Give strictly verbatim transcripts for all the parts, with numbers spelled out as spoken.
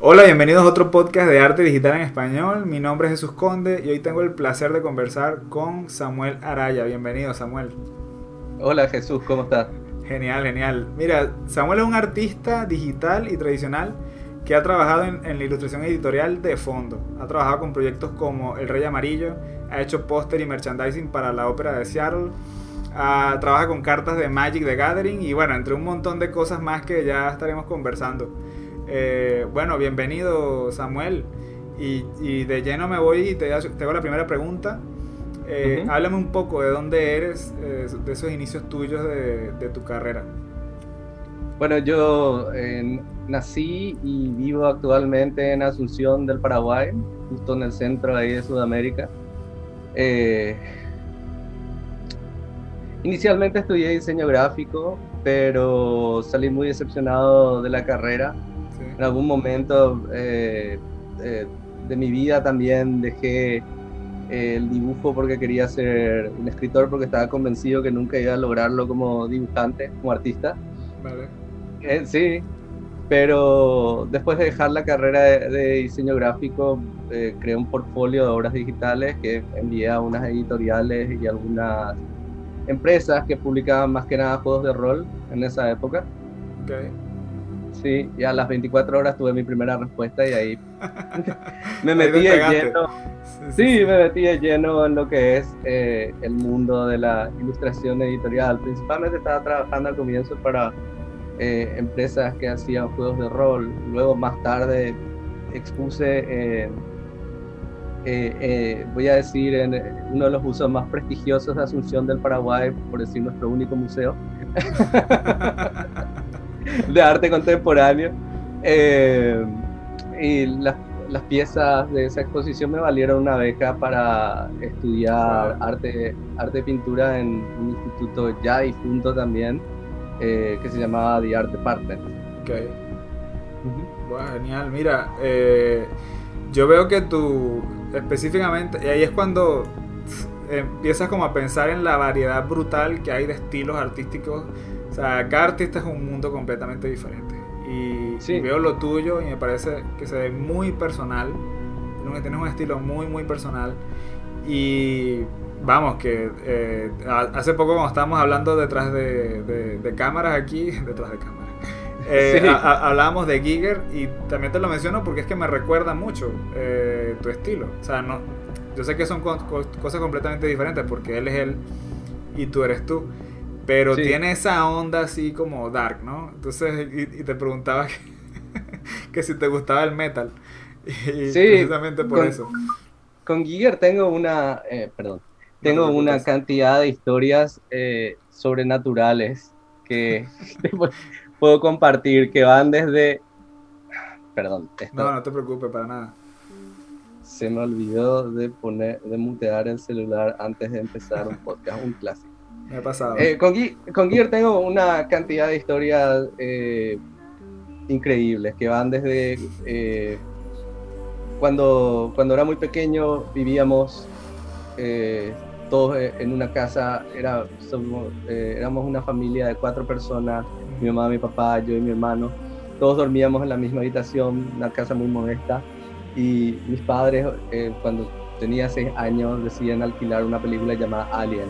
Hola, bienvenidos a otro podcast de arte digital en español. Mi nombre es Jesús Conde y hoy tengo el placer de conversar con Samuel Araya. Bienvenido, Samuel. Hola Jesús, ¿cómo estás? Genial, genial. Mira, Samuel es un artista digital y tradicional que ha trabajado en, en la ilustración editorial de fondo. Ha trabajado con proyectos como El Rey Amarillo, ha hecho póster y merchandising para la ópera de Seattle, uh, trabaja con cartas de Magic the Gathering y bueno, entre un montón de cosas más que ya estaremos conversando. Eh, bueno, bienvenido Samuel y, y de lleno me voy y te, te hago la primera pregunta. Eh, uh-huh. Háblame un poco de dónde eres, eh, de esos inicios tuyos de, de tu carrera. Bueno, yo eh, nací y vivo actualmente en Asunción del Paraguay, justo en el centro ahí de Sudamérica. Eh, inicialmente estudié diseño gráfico, pero salí muy decepcionado de la carrera. Sí. En algún momento eh, eh, de mi vida también dejé el dibujo porque quería ser un escritor, porque estaba convencido que nunca iba a lograrlo como dibujante, como artista. Vale. Eh, sí, pero después de dejar la carrera de, de diseño gráfico, eh, creé un portfolio de obras digitales que envié a unas editoriales y algunas empresas que publicaban más que nada juegos de rol en esa época. Okay. Sí, y a las veinticuatro horas tuve mi primera respuesta y ahí me metí de lleno. Sí, sí, sí, sí, me metí de lleno en lo que es eh, el mundo de la ilustración editorial. Principalmente estaba trabajando al comienzo para eh, empresas que hacían juegos de rol. Luego más tarde expuse, eh, eh, eh, voy a decir, en uno de los museos más prestigiosos de Asunción del Paraguay, por decir nuestro único museo de arte contemporáneo. Eh, y las, las piezas de esa exposición me valieron una beca para estudiar wow. arte, arte pintura en un instituto ya difunto también, eh, que se llamaba The Art Department. Ok. Uh-huh. Wow, genial. Mira, eh, yo veo que tú específicamente, y ahí es cuando empiezas como a pensar en la variedad brutal que hay de estilos artísticos. O sea, cada artista es un mundo completamente diferente. Y, sí. y veo lo tuyo y me parece que se ve muy personal. Tienes un estilo muy, muy personal. Y vamos, que eh, hace poco cuando estábamos hablando detrás de, de, de cámaras aquí, detrás de cámaras, eh, sí. a, a, hablábamos de Giger y también te lo menciono porque es que me recuerda mucho eh, tu estilo. O sea, no, yo sé que son co- co- cosas completamente diferentes porque él es él y tú eres tú. Pero sí. tiene esa onda así como dark, ¿no? Entonces, y, y te preguntaba que, que si te gustaba el metal. Y sí, precisamente por con, eso. Con Giger tengo una, eh, perdón, tengo no una cantidad de historias eh, sobrenaturales que puedo compartir, que van desde... Perdón. Esto, no, no te preocupes, para nada. Se me olvidó de poner, de mutear el celular antes de empezar un podcast, un clásico. Me ha pasado. Eh, con, con Giger tengo una cantidad de historias eh, increíbles que van desde eh, cuando, cuando era muy pequeño vivíamos eh, todos en una casa, era, somos, eh, éramos una familia de cuatro personas, mi mamá, mi papá, yo y mi hermano, todos dormíamos en la misma habitación, una casa muy modesta, y mis padres eh, cuando tenía seis años deciden alquilar una película llamada Alien.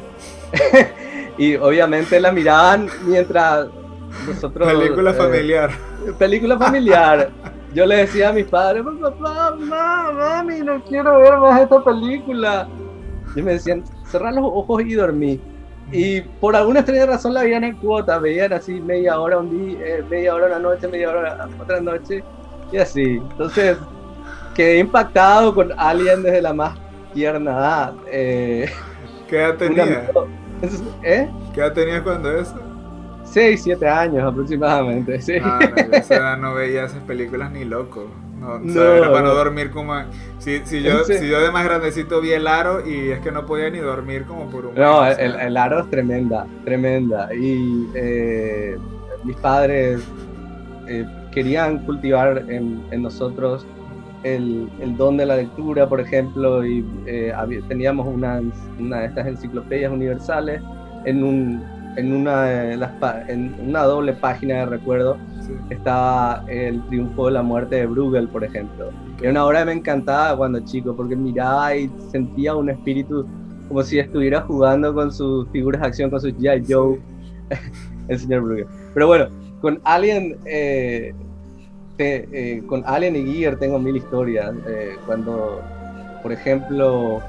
Y obviamente la miraban mientras nosotros... Película eh, familiar. Película familiar. Yo le decía a mis padres, papá, mamá, mami, no quiero ver más esta película. Y me decían, cerrar los ojos y dormí. Y por alguna extraña razón la veían en cuota, veían así media hora un día, eh, media hora una noche, media hora otra noche, y así. Entonces quedé impactado con Alien desde la más tierna edad. Eh, ¿Qué edad tenías? ¿Eh? ¿Qué edad tenías cuando eso? seis, siete años aproximadamente, sí. Ah, no, yo a esa edad no veía esas películas ni loco. No, no, o sea, era para no dormir como... Si, si, yo, sí. si yo de más grandecito vi El Aro y es que no podía ni dormir como por un mes. No, el, el Aro es tremenda, tremenda. Y eh, mis padres eh, querían cultivar en, en nosotros el, el don de la lectura, por ejemplo, y eh, había, teníamos una, una de estas enciclopedias universales en un en una, de las pa- en una doble página de recuerdo Sí. estaba el triunfo de la muerte de Bruegel, por ejemplo. Era una obra que me encantaba cuando chico, porque miraba y sentía un espíritu como si estuviera jugando con sus figuras de acción, con sus G I. Joe, Sí. el señor Bruegel. Pero bueno, con Alien, eh, te- eh, con Alien y Giger tengo mil historias. Eh, cuando, por ejemplo,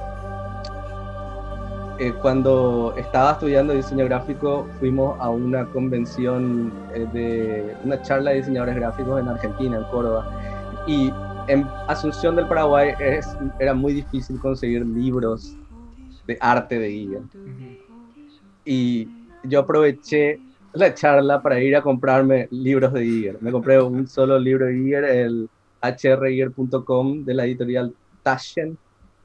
eh, cuando estaba estudiando diseño gráfico, fuimos a una convención eh, de una charla de diseñadores gráficos en Argentina, en Córdoba. Y en Asunción del Paraguay es, era muy difícil conseguir libros de arte de Giger. Ujú. Y yo aproveché la charla para ir a comprarme libros de Giger. Me compré un solo libro de Giger, el h r giger punto com de la editorial Taschen.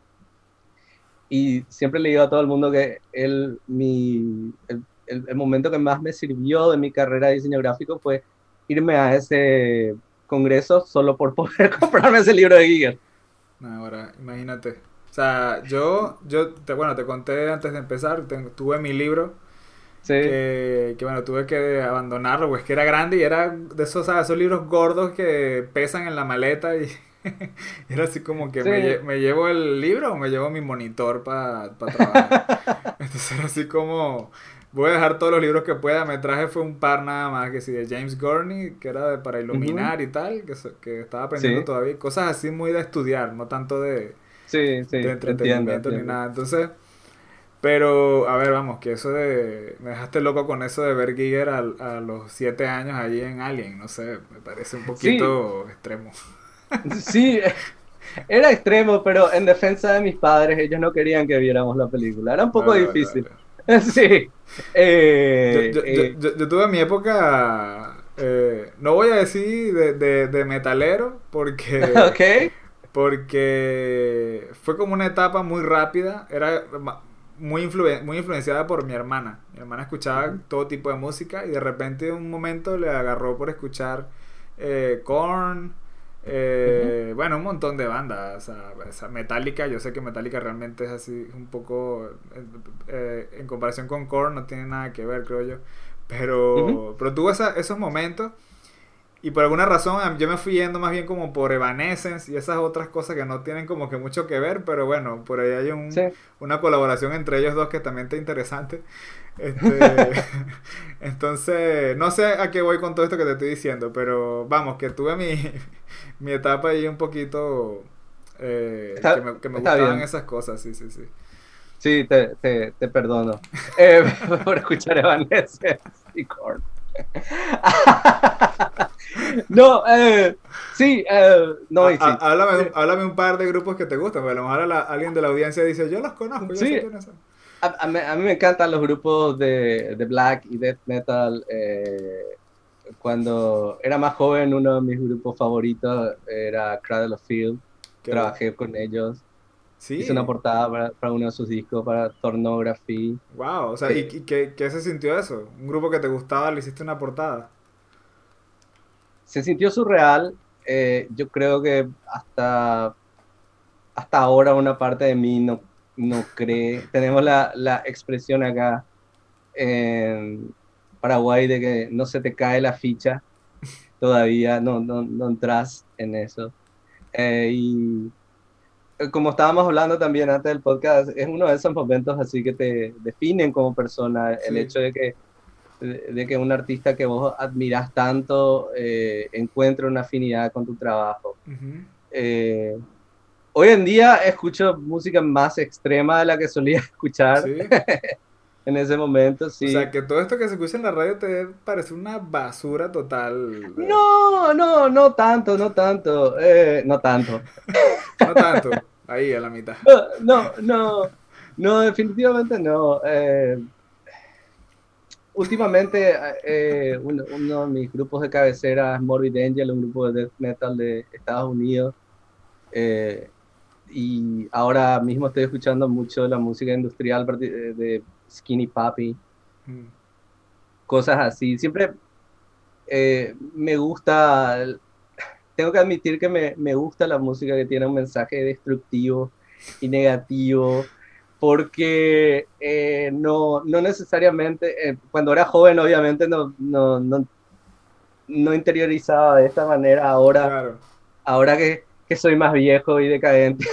Y siempre le digo a todo el mundo que el, mi, el, el, el momento que más me sirvió de mi carrera de diseño gráfico fue irme a ese congreso solo por poder comprarme ese libro de Giger. No, ahora, imagínate. O sea, yo, yo te, bueno, te conté antes de empezar, tengo- tuve mi libro Sí, que, que, bueno, tuve que abandonarlo, pues que era grande y era de esos, ¿sabes? Esos libros gordos que pesan en la maleta y era así como que sí. me, lle- me llevo el libro o me llevo mi monitor para trabajar. Entonces era así como, voy a dejar todos los libros que pueda, me traje fue un par nada más, que sí, de James Gurney, que era de, para Ujú. iluminar y tal, que, se- que estaba aprendiendo Sí, todavía, cosas así muy de estudiar, no tanto de, sí, de sí, entiendo, entretenimiento ni entiendo. nada. Entonces... Pero, a ver, vamos, que eso de... Me dejaste loco con eso de ver Giger a, a los siete años allí en Alien, no sé, me parece un Sí, poquito extremo. sí, era extremo, pero en defensa de mis padres, ellos no querían que viéramos la película. Era un poco Vale, vale, difícil. vale. Sí. Yo, Eh, yo, yo, eh, yo, yo tuve mi época, eh, no voy a decir de, de, de metalero, porque, ok. porque fue como una etapa muy rápida, era ma- muy, influen- muy influenciada por mi hermana. Mi hermana escuchaba Ujú, todo tipo de música y de repente en un momento le agarró por escuchar eh, Korn, ujú. eh, bueno, un montón de bandas. O sea, esa Metallica, yo sé que Metallica realmente es así un poco, eh, eh, en comparación con Korn, no tiene nada que ver, creo yo. Ujú. Pero, pero tuvo esa- esos momentos y por alguna razón a- yo me fui yendo más bien como por Evanescence y esas otras cosas que no tienen como que mucho que ver, pero bueno, por ahí hay Sí. un, una colaboración entre ellos dos que también está interesante. Este, entonces, no sé a qué voy con todo esto que te estoy diciendo, pero vamos, que tuve mi, mi etapa ahí un poquito eh, que Está, me, que me está gustaban bien. esas cosas, sí, sí, sí. Sí, te, te, te perdono. Eh, por escuchar Evanescence y Korn. No, eh, sí, eh, Há- no, y sí. há- Háblame, un- Eh, háblame un par de grupos que te gustan, porque a lo mejor a la- alguien de la audiencia dice, yo los conozco, yo sé sí, quiénes son. a, a mí, a mí me encantan los grupos de, de black y death metal. Eh, cuando era más joven, uno de mis grupos favoritos era Cradle of Filth. Qué bueno. Trabajé con ellos. Hice una Sí, portada para, para uno de sus discos, para Pornography. wow, o sea, ¿y, Eh, y qué, qué se sintió eso? Un grupo que te gustaba, le hiciste una portada. Se sintió surreal. Eh, yo creo que hasta, hasta ahora una parte de mí no, no cree. Tenemos la, la expresión acá en Paraguay de que no se te cae la ficha todavía, no, no, no entras en eso. Eh, y eh, como estábamos hablando también antes del podcast, es uno de esos momentos así que te definen como persona, el Sí. hecho de que, de, de que un artista que vos admirás tanto eh, encuentre una afinidad con tu trabajo. Ujú. Eh, Hoy en día escucho música más extrema de la que solía escuchar Sí. en ese momento, O sea, sí. que todo esto que se escucha en la radio te parece una basura total. eh. No, no, no tanto, no tanto, eh, no tanto. No tanto, ahí a la mitad. No, no, no, no, definitivamente no. Eh, últimamente, eh, uno, uno de mis grupos de cabecera es Morbid Angel, un grupo de death metal de Estados Unidos. eh, y ahora mismo estoy escuchando mucho la música industrial parti- de de Skinny Puppy, Mm. cosas así. Siempre eh, me gusta, tengo que admitir que me, me gusta la música que tiene un mensaje destructivo y negativo, porque eh, no, no necesariamente, eh, cuando era joven obviamente no, no, no, no interiorizaba de esta manera, ahora, Claro. ahora que, que soy más viejo y decadente,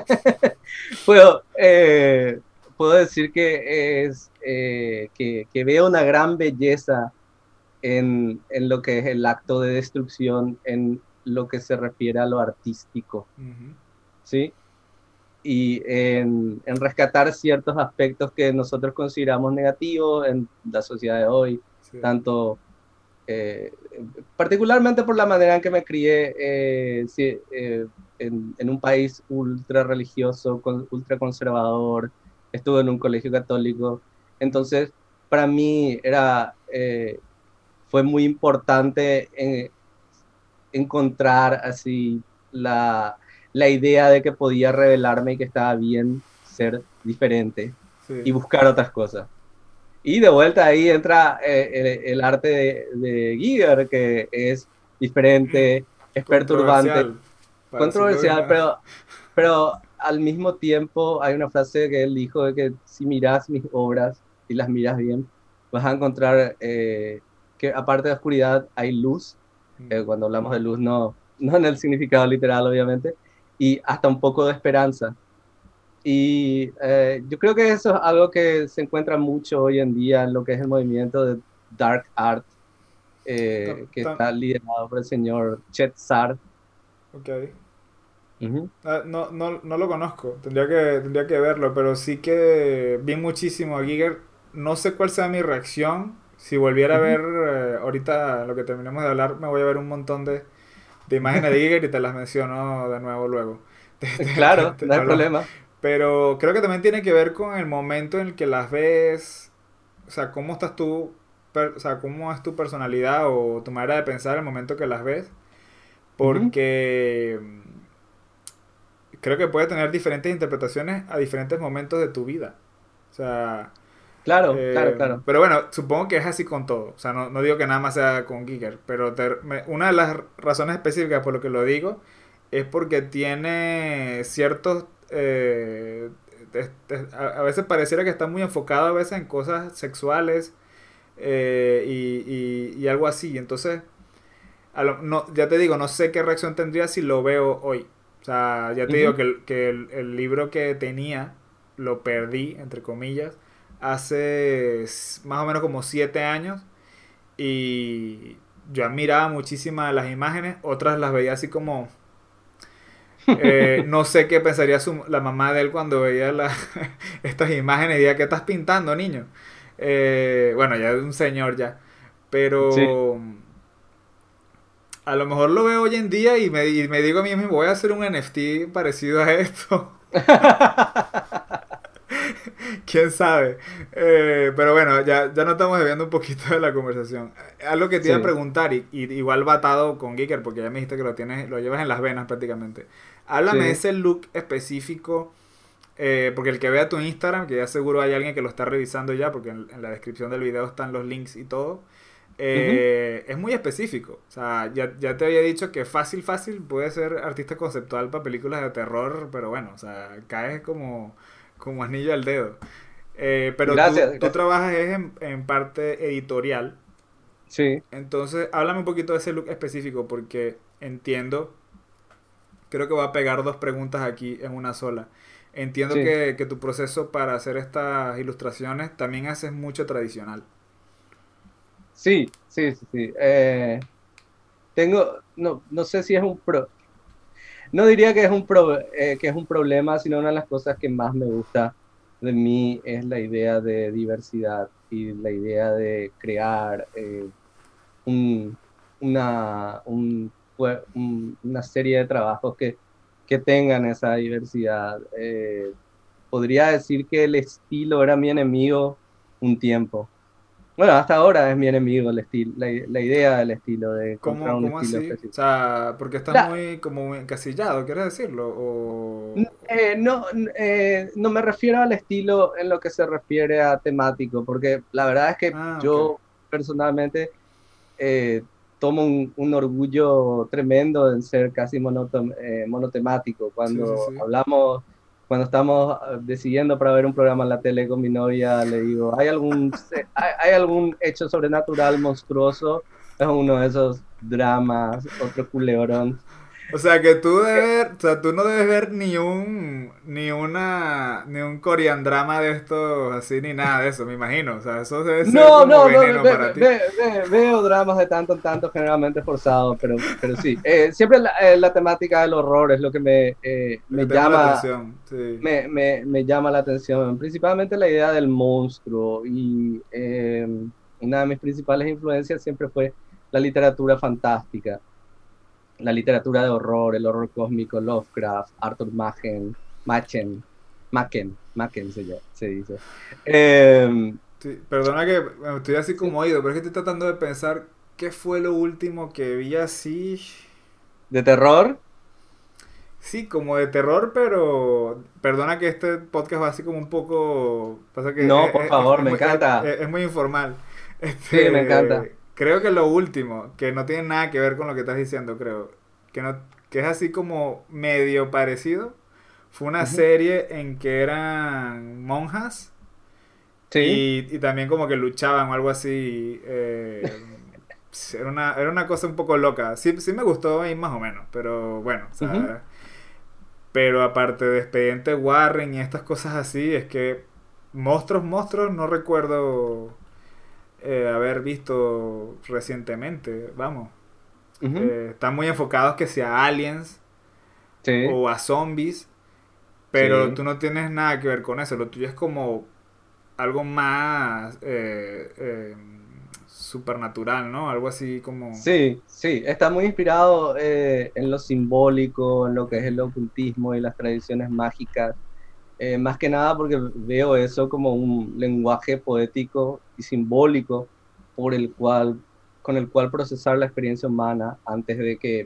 puedo, eh, puedo decir que, es, eh, que, que veo una gran belleza en, en lo que es el acto de destrucción, en lo que se refiere a lo artístico, Ujú. ¿sí? Y en, en rescatar ciertos aspectos que nosotros consideramos negativos en la sociedad de hoy, Sí. tanto eh, particularmente por la manera en que me crié eh, sí, eh, en, en, un país ultra religioso, con, ultra conservador, estuve en un colegio católico, entonces para mí era, eh, fue muy importante eh, encontrar así la, la idea de que podía revelarme y que estaba bien ser diferente Sí. y buscar otras cosas. Y de vuelta ahí entra eh, el, el arte de, de Giger, que es diferente, es perturbante, Controversial, para decirlo de controversial, una... pero, pero al mismo tiempo hay una frase que él dijo de que si miras mis obras y las miras bien, vas a encontrar eh, que aparte de oscuridad hay luz. Eh, cuando hablamos de luz, no, no en el significado literal, obviamente, y hasta un poco de esperanza. Y eh, yo creo que eso es algo que se encuentra mucho hoy en día en lo que es el movimiento de Dark Art, Tam- eh, que tam- está liderado por el señor Chet Sar. ok. Ujú, Ah, no, no, no lo conozco, tendría que, tendría que verlo, pero sí que vi muchísimo a Giger. No sé cuál sea mi reacción. Si volviera a ujú. ver, eh, ahorita lo que terminemos de hablar, me voy a ver un montón de, de imágenes de Giger y te las menciono de nuevo luego. Te- te- te- Claro, te no hay hablamos. problema. Pero creo que también tiene que ver con el momento en el que las ves, o sea, cómo estás tú, per- o sea, cómo es tu personalidad o tu manera de pensar el momento que las ves, Ujú. porque creo que puede tener diferentes interpretaciones a diferentes momentos de tu vida. O sea, Claro, claro, eh, claro. pero bueno, supongo que es así con todo. O sea, no, no digo que nada más sea con Giger, pero te- me- una de las razones específicas por lo que lo digo es porque tiene ciertos... eh, es- es- a, a veces pareciera que está muy enfocado a veces en cosas sexuales eh, y, y- y algo así. Entonces, a lo- no, ya te digo, no sé qué reacción tendría si lo veo hoy. O sea, ya te digo Ujú. que el, que el, el libro que tenía lo perdí, entre comillas, hace s- más o menos como siete años. Y yo admiraba muchísimas las imágenes, otras las veía así como... eh, no sé qué pensaría su- la mamá de él cuando veía la- estas imágenes y decía, ¿qué estás pintando, niño? Eh, bueno, ya es un señor ya. Sí. Pero a lo mejor lo veo hoy en día y me, y me digo a mí mismo, voy a hacer un N F T parecido a esto. ¿Quién sabe? Eh, pero bueno, ya, ya nos estamos desviando un poquito de la conversación. Algo que te iba a Sí, preguntar, y, y igual batado con Giger, porque ya me dijiste que lo tienes, lo llevas en las venas prácticamente. Háblame de sí. ese look específico, eh, porque el que vea tu Instagram, que ya seguro hay alguien que lo está revisando ya, porque en, en la descripción del video están los links y todo. Ujú. Eh, es muy específico. O sea, ya, ya te había dicho que fácil, fácil puede ser artista conceptual para películas de terror, pero bueno, o sea, caes como, como anillo al dedo. Eh, pero tú, Gracias, tú gracias. trabajas es en, en parte editorial. Sí, Entonces, háblame un poquito de ese look específico, porque entiendo, creo que voy a pegar dos preguntas aquí en una sola. Entiendo sí. que, que tu proceso para hacer estas ilustraciones también haces mucho tradicional. Sí, sí, sí, sí. Eh, tengo, no, no sé si es un pro, no diría que es un pro- eh, que es un problema, sino una de las cosas que más me gusta de mí es la idea de diversidad y la idea de crear eh, un- una, un- fue- un- una serie de trabajos que, que tengan esa diversidad. Eh, podría decir que el estilo era mi enemigo un tiempo. Bueno, hasta ahora es mi enemigo el estilo, la, la idea del estilo, de encontrar ¿Cómo, un cómo estilo así? O específico. sea, porque estás La- muy como muy encasillado, ¿quieres decirlo? O... eh, no, eh, no me refiero al estilo en lo que se refiere a temático, porque la verdad es que Ah, ok. yo personalmente eh, tomo un, un orgullo tremendo en ser casi monotom- eh, monotemático. Sí, sí, Cuando sí. hablamos, cuando estamos eh, decidiendo para ver un programa en la tele con mi novia, le digo, ¿hay algún, se- hay, hay algún hecho sobrenatural monstruoso? Es uno de esos dramas, otro culebrón. O sea que tú debes ver, o sea, tú no debes ver ni un, ni una, ni un Korean drama de estos así, ni nada de eso, me imagino. O sea, eso debe ser No, como no, no, ve- veneno para ve- ti. ve- ve- veo dramas de tanto en tanto, generalmente forzados, pero, pero sí. Eh, siempre la, eh, la temática del horror es lo que me, eh, Lo que me te llama la llama, atención, sí. me, me, me llama la atención, principalmente la idea del monstruo. Y eh, una de mis principales influencias siempre fue la literatura fantástica, la literatura de horror, el horror cósmico, Lovecraft, Arthur Machen, Machen, Machen, Machen se, llama- se dice. Eh, Sí, perdona que bueno, estoy así sí, como oído, pero es que estoy tratando de pensar qué fue lo último que vi así. de terror. Sí, como de terror, pero perdona que este podcast va así como un poco. Pasa que No, por es, es- favor, es me muy, es- encanta. es muy informal. Sí, me encanta. Este, creo que lo último, que no tiene nada que ver con lo que estás diciendo, creo, que no, que es así como medio parecido, fue una Ujú. serie en que eran monjas Sí, y, y también como que luchaban o algo así. eh, era una, era una cosa un poco loca. Sí, sí me gustó ahí más o menos, pero bueno, o ujú. sea. Pero aparte de Expediente Warren y estas cosas así, es que monstruos, monstruos, no recuerdo eh, haber visto recientemente. Vamos, Ujú. eh, están muy enfocados que sea aliens Sí, o a zombies, pero sí, tú no tienes nada que ver con eso. Lo tuyo es como algo más eh, eh, supernatural, ¿no? Algo así como. sí, sí. Está muy inspirado eh, en lo simbólico, en lo que es el ocultismo y las tradiciones mágicas. Eh, más que nada porque veo eso como un lenguaje poético y simbólico por el cual, con el cual procesar la experiencia humana antes de que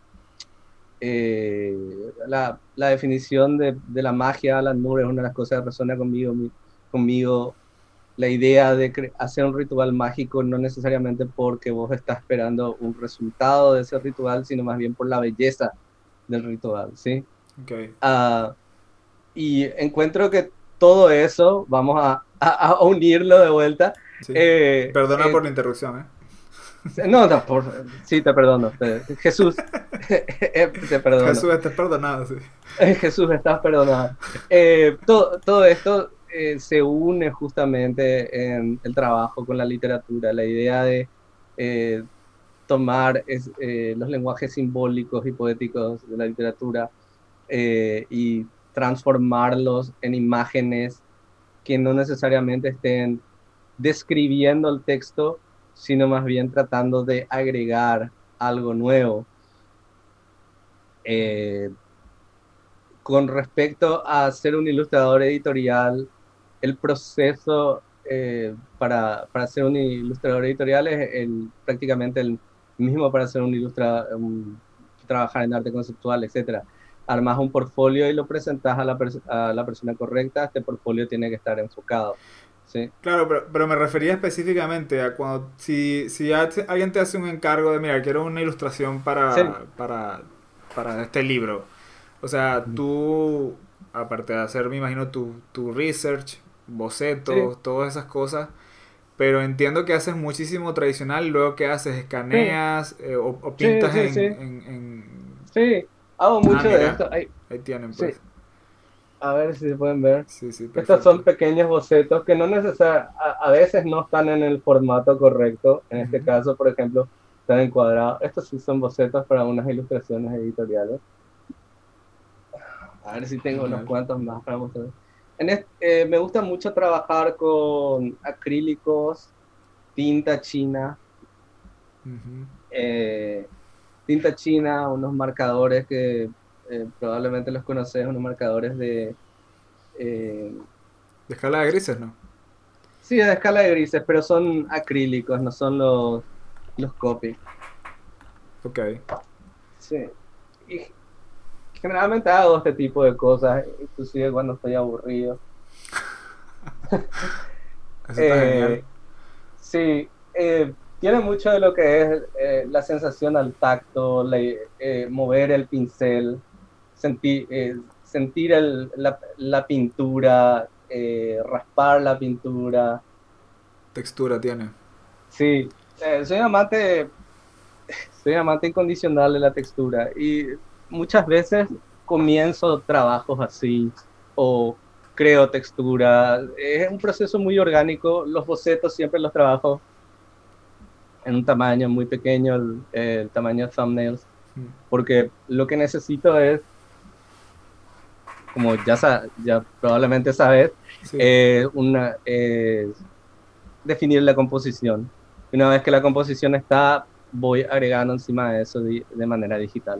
eh, la, la definición de, de la magia, Alan Moore, es una de las cosas que resuena conmigo, mi- conmigo la idea de cre- hacer un ritual mágico no necesariamente porque vos estás esperando un resultado de ese ritual, sino más bien por la belleza del ritual, ¿sí? Ok, Ah, y encuentro que todo eso, vamos a, a- a unirlo de vuelta. sí. eh, Perdona eh, por la interrupción, ¿eh? no, no, por, sí, te perdono. te- Jesús, te perdono. Jesús, estás perdonado, sí. Jesús, estás perdonado. Eh, todo, todo esto eh, se une justamente en el trabajo con la literatura, la idea de eh, tomar es- eh, los lenguajes simbólicos y poéticos de la literatura eh, y transformarlos en imágenes que no necesariamente estén describiendo el texto, sino más bien tratando de agregar algo nuevo. Eh, con respecto a ser un ilustrador editorial, el proceso eh, para, para ser un ilustrador editorial es el, prácticamente el mismo para ser un ilustrador, un, trabajar en arte conceptual, etcétera. Armas un portfolio y lo presentas a la, pers a la persona correcta. Este portfolio tiene que estar enfocado. ¿Sí? Claro, pero, pero me refería específicamente a cuando si, si hace- alguien te hace un encargo de, mira, quiero una ilustración Sí. para, para, para este libro. O sea, tú, aparte de hacer, me imagino, tu, tu research, Sí, bocetos, todas esas cosas, pero entiendo que haces muchísimo tradicional, luego que haces, sí, escaneas eh, o, o sí, pintas sí, en, sí, en, en- sí. Hago Ah, mucho de mira, esto. Ay, ahí tienen sí, pues. a ver si se pueden ver. Sí, sí, Estos son perfecto. pequeños bocetos que no necesariamente, a, a veces no están en el formato correcto. En este Ujú. caso, por ejemplo, están encuadrados. Estos sí son bocetos para unas ilustraciones editoriales. A ver si tengo unos Genial. cuantos más para mostrar. En este, eh, me gusta mucho trabajar con acrílicos, tinta china, Ujú. eh, tinta china, unos marcadores que eh, probablemente los conoces, unos marcadores de, eh, De escala de grises, ¿no? sí, de escala de grises, pero son acrílicos, no son los, los Copic. Ok. Sí. Y generalmente hago este tipo de cosas, inclusive cuando estoy aburrido. Eso está genial. Eh, sí, eh, tiene mucho de lo que es eh, la sensación al tacto, la- eh, mover el pincel, sentir, eh, sentir el, la, la pintura, eh, raspar la pintura. Textura tiene. Sí, eh, soy amante, soy amante incondicional de la textura y muchas veces comienzo trabajos así o creo textura. Es un proceso muy orgánico. Los bocetos siempre los trabajo en un tamaño muy pequeño, el, el tamaño thumbnails, Mm. porque lo que necesito es, como ya, sa- ya probablemente sabes, Sí. eh, una, es definir la composición. Una vez que la composición está, voy agregando encima de eso de, de manera digital.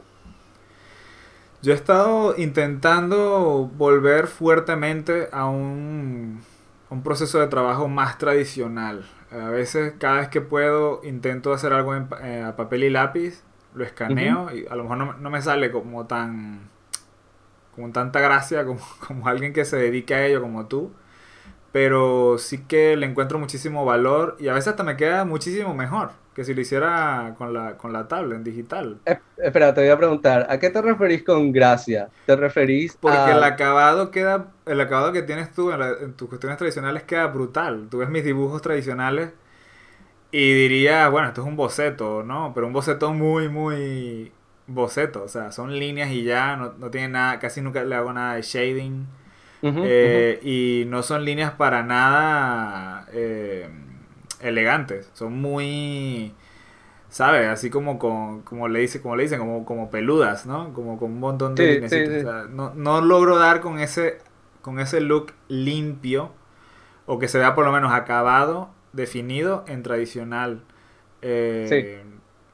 Yo he estado intentando volver fuertemente a un, a un proceso de trabajo más tradicional. A veces, cada vez que puedo, intento hacer algo en, pa- eh, a papel y lápiz, lo Ujú. escaneo y a lo mejor no, no me sale como tan con tanta gracia como, como alguien que se dedique a ello como tú, pero sí que le encuentro muchísimo valor y a veces hasta me queda muchísimo mejor que si lo hiciera con la, con la tablet en digital. Eh, espera, te voy a preguntar, ¿a qué te referís con gracia? ¿Te referís Porque el a... acabado queda, el acabado que tienes tú en, la- en tus cuestiones tradicionales queda brutal. Tú ves mis dibujos tradicionales y dirías, bueno, esto es un boceto, ¿no? Pero un boceto muy, muy boceto. O sea, son líneas y ya, no, no tiene nada, casi nunca le hago nada de shading. Ujú, ujú. Eh, y no son líneas para nada eh, elegantes. Son muy, ¿sabes? Así como con, como le dice, como le dicen, como, como peludas, ¿no? Como con un montón de Sí, sí, linecitas. O sí. sea, no, no logro dar con ese, con ese look limpio o que se vea por lo menos acabado, definido en tradicional. Sí. Eh,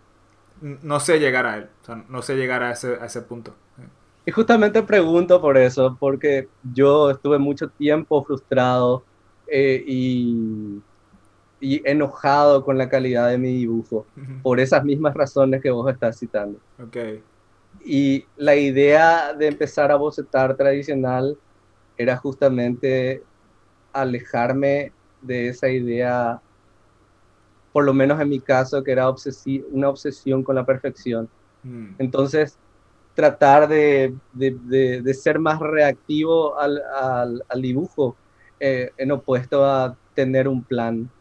no sé llegar a él. O sea, no sé llegar a ese, a ese punto. Y justamente pregunto por eso, porque yo estuve mucho tiempo frustrado eh, y, y enojado con la calidad de mi dibujo, por esas mismas razones que vos estás citando. Ok. Y la idea de empezar a bocetar tradicional era justamente alejarme de esa idea, por lo menos en mi caso, que era obsesi- una obsesión con la perfección. Mm. Entonces, tratar de, de, de, de ser más reactivo al, al, al dibujo, eh, en opuesto a tener un plan.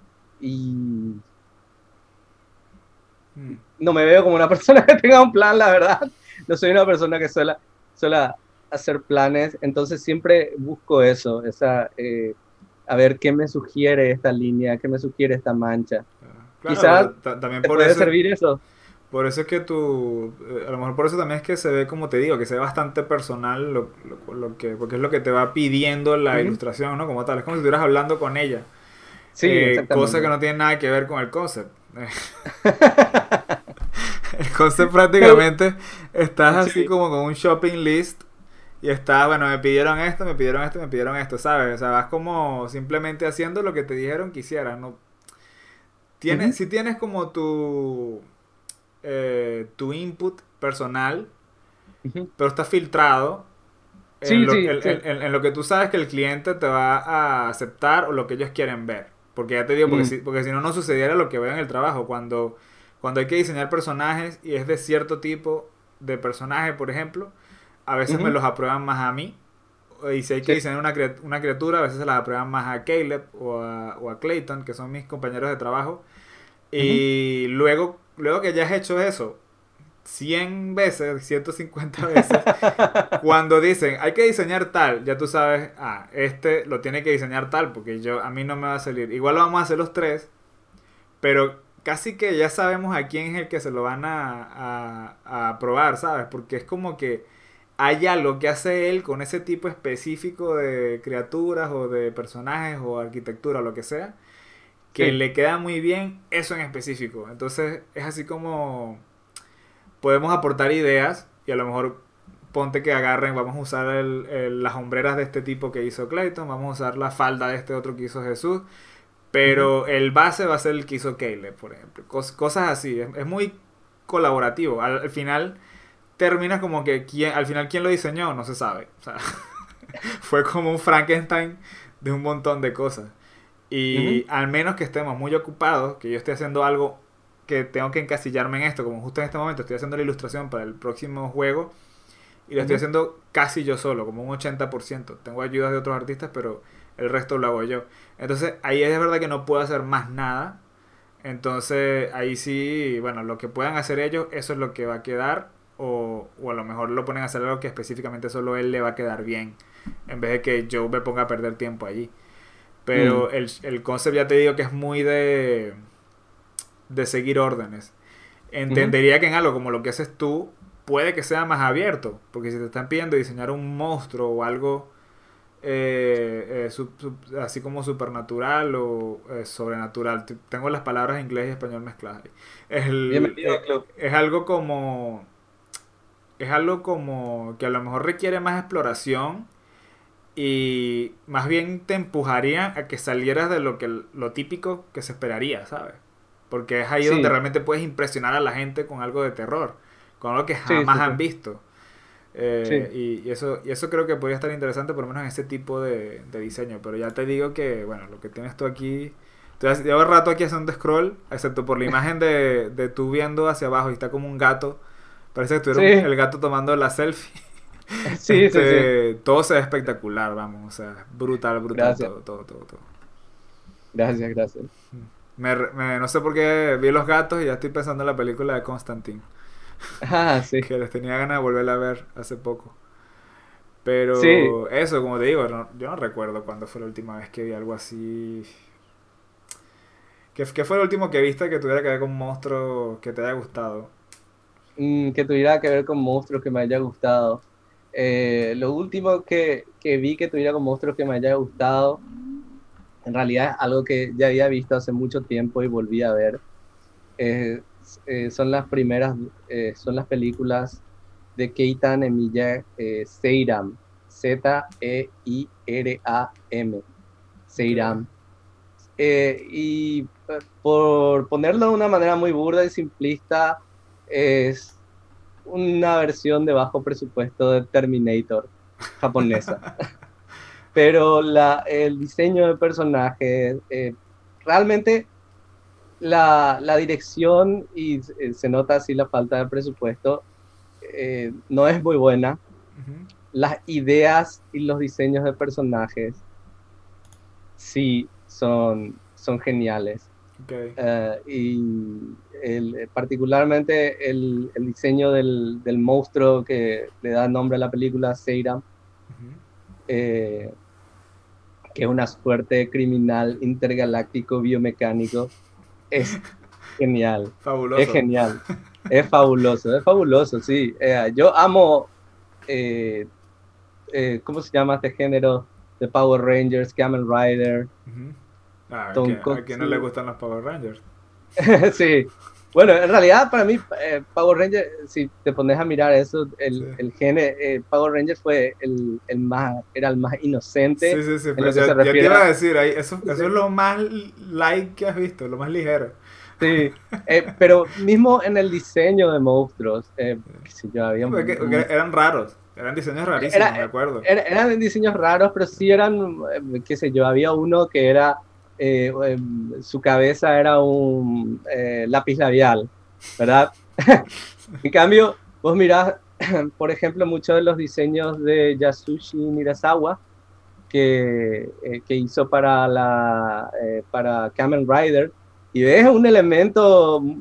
Y Mm. no me veo como una persona que tenga un plan, la verdad. No soy una persona que suele, suele hacer planes, entonces siempre busco eso, esa, eh, a ver qué me sugiere esta línea, qué me sugiere esta mancha. Quizás Claro, ta- también te por puede eso, servir eso. por eso es que tú, eh, a lo mejor por eso también es que se ve, como te digo, que se ve bastante personal lo, lo- lo que, porque es lo que te va pidiendo la Ujú. ilustración, ¿no? Como tal, es como si estuvieras hablando con ella, Sí, eh, cosa que exactamente. no tiene nada que ver con el concept. El concept Me- prácticamente estás así sí. como con un shopping list y estás, bueno, me pidieron esto, me pidieron esto, me pidieron esto, ¿sabes? O sea, vas como simplemente haciendo lo que te dijeron que hicieras, ¿no? Tienes, Ujú. si tienes como tu eh, tu input personal, Ujú. pero está filtrado en Sí, lo, sí, en, sí. en- en lo que tú sabes que el cliente te va a aceptar o lo que ellos quieren ver. Porque ya te digo, porque Mm, si, porque si no, no sucediera lo que veo en el trabajo. Cuando, cuando hay que diseñar personajes y es de cierto tipo de personaje, por ejemplo, a veces me ujú. los aprueban más a mí. Y si hay que Sí. diseñar una, criat- una criatura, a veces se las aprueban más a Caleb o a, o a Clayton, que son mis compañeros de trabajo. Ujú. Y luego, luego que ya has hecho eso, cien veces, ciento cincuenta veces, cuando dicen hay que diseñar tal, ya tú sabes, ah, este lo tiene que diseñar tal, porque yo a mí no me va a salir. Igual lo vamos a hacer los tres, pero casi que ya sabemos a quién es el que se lo van a, a, a probar, ¿sabes? Porque es como que hay algo que hace él con ese tipo específico de criaturas o de personajes o arquitectura o lo que sea, que Sí. le queda muy bien eso en específico. Entonces es así como podemos aportar ideas y a lo mejor ponte que agarren, vamos a usar el, el, las hombreras de este tipo que hizo Clayton, vamos a usar la falda de este otro que hizo Jesús, Ujú. pero el base va a ser el que hizo Caleb, por ejemplo. Cos, cosas así, es, es, muy colaborativo. Al, al final termina como que quién, al final quién lo diseñó no se sabe. O sea, fue como un Frankenstein de un montón de cosas. Ujú. Y al menos que estemos muy ocupados, que yo esté haciendo algo que tengo que encasillarme en esto, como justo en este momento estoy haciendo la ilustración para el próximo juego, y lo estoy Ujú. haciendo casi yo solo, como un ochenta por ciento. Tengo ayudas de otros artistas, pero el resto lo hago yo. Entonces ahí es verdad que no puedo hacer más nada. Entonces ahí sí, bueno, lo que puedan hacer ellos, eso es lo que va a quedar. O, o a lo mejor lo ponen a hacer algo que específicamente solo él le va a quedar bien, en vez de que yo me ponga a perder tiempo allí. Mm, Pero el, el concept ya te digo que es muy de, de seguir órdenes. ujú. Entendería que en algo como lo que haces tú puede que sea más abierto, porque si te están pidiendo diseñar un monstruo o algo eh, eh, sub- sub- así como supernatural o eh, sobrenatural, T- tengo las palabras en inglés y español mezcladas ahí. Es, el- Bienvenido al eh, club. es algo como es algo como que a lo mejor requiere más exploración y más bien te empujaría a que salieras de lo que lo típico que se esperaría, ¿sabes? Porque es ahí donde Sí, realmente puedes impresionar a la gente con algo de terror, con algo que sí, jamás sí, sí. han visto. Eh, Sí. y, y eso y eso creo que podría estar interesante por lo menos en ese tipo de, de diseño. Pero ya te digo que, bueno, lo que tienes tú aquí... Te has- Llevo rato aquí haciendo scroll, excepto por la imagen de, de tú viendo hacia abajo y está como un gato. Parece que estuvieron Sí, el gato tomando la selfie. sí, sí, sí. Este, todo se ve espectacular, vamos, o sea, brutal, brutal, Gracias, todo, todo, todo, todo. gracias, gracias. Me, me- no sé por qué vi los gatos y ya estoy pensando en la película de Constantine, Ah, sí. que les tenía ganas de volverla a ver hace poco. Sí, Pero eso, como te digo, no- yo no recuerdo cuándo fue la última vez que vi algo así. ¿Qué, qué fue lo último que viste que tuviera que ver con un monstruo que te haya gustado? mm, que tuviera que ver con monstruos que me haya gustado. Eh, lo último que, que vi que tuviera con monstruos que me haya gustado, en realidad es algo que ya había visto hace mucho tiempo y volví a ver. Eh, eh, son las primeras, eh, son las películas de Keitan Emiya eh, Seiram, Z E I R A M, Ok. Seiram. Eh, y eh, por ponerlo de una manera muy burda y simplista, es una versión de bajo presupuesto de Terminator japonesa. Pero la, el diseño de personajes, eh, realmente la, la dirección, y eh, se nota así la falta de presupuesto, eh, no es muy buena. Ujú. Las ideas y los diseños de personajes sí son, son geniales. Ok. Eh, y el- particularmente el, el diseño del, del monstruo que le da nombre a la película, Seiram, Ujú. eh, que es una suerte criminal intergaláctico biomecánico, es genial, es Fabuloso. genial, es fabuloso, es fabuloso, sí. Eh, yo amo, eh, eh, ¿cómo se llama este género? De Power Rangers, Kamen Rider, Ujú. Ah, ¿a quién, a quién no le Tonkotsu. gustan los Power Rangers? Sí, bueno, en realidad para mí eh, Power Rangers, si te pones a mirar eso, Sí. el, el gene, eh, Power Rangers fue el, el más, era el más Sí, inocente sí, sí, en pero lo que se yo, yo te refiere iba a a... decir, ahí, eso, eso Sí, es lo más light que has visto, lo más ligero. sí, eh, pero mismo en el diseño de monstruos, eh, qué sé yo, había... Sí, porque, porque un- eran raros, eran diseños Era, rarísimos, me acuerdo. era- eran diseños raros, pero sí eran, eh, qué sé yo, había uno que era, eh, em, su cabeza era un eh, lápiz labial, ¿verdad? En cambio, vos mirás, por ejemplo, muchos de los diseños de Yasushi Nirasawa que, eh, que hizo para, la, eh, para Kamen Rider, y ves un elemento mm,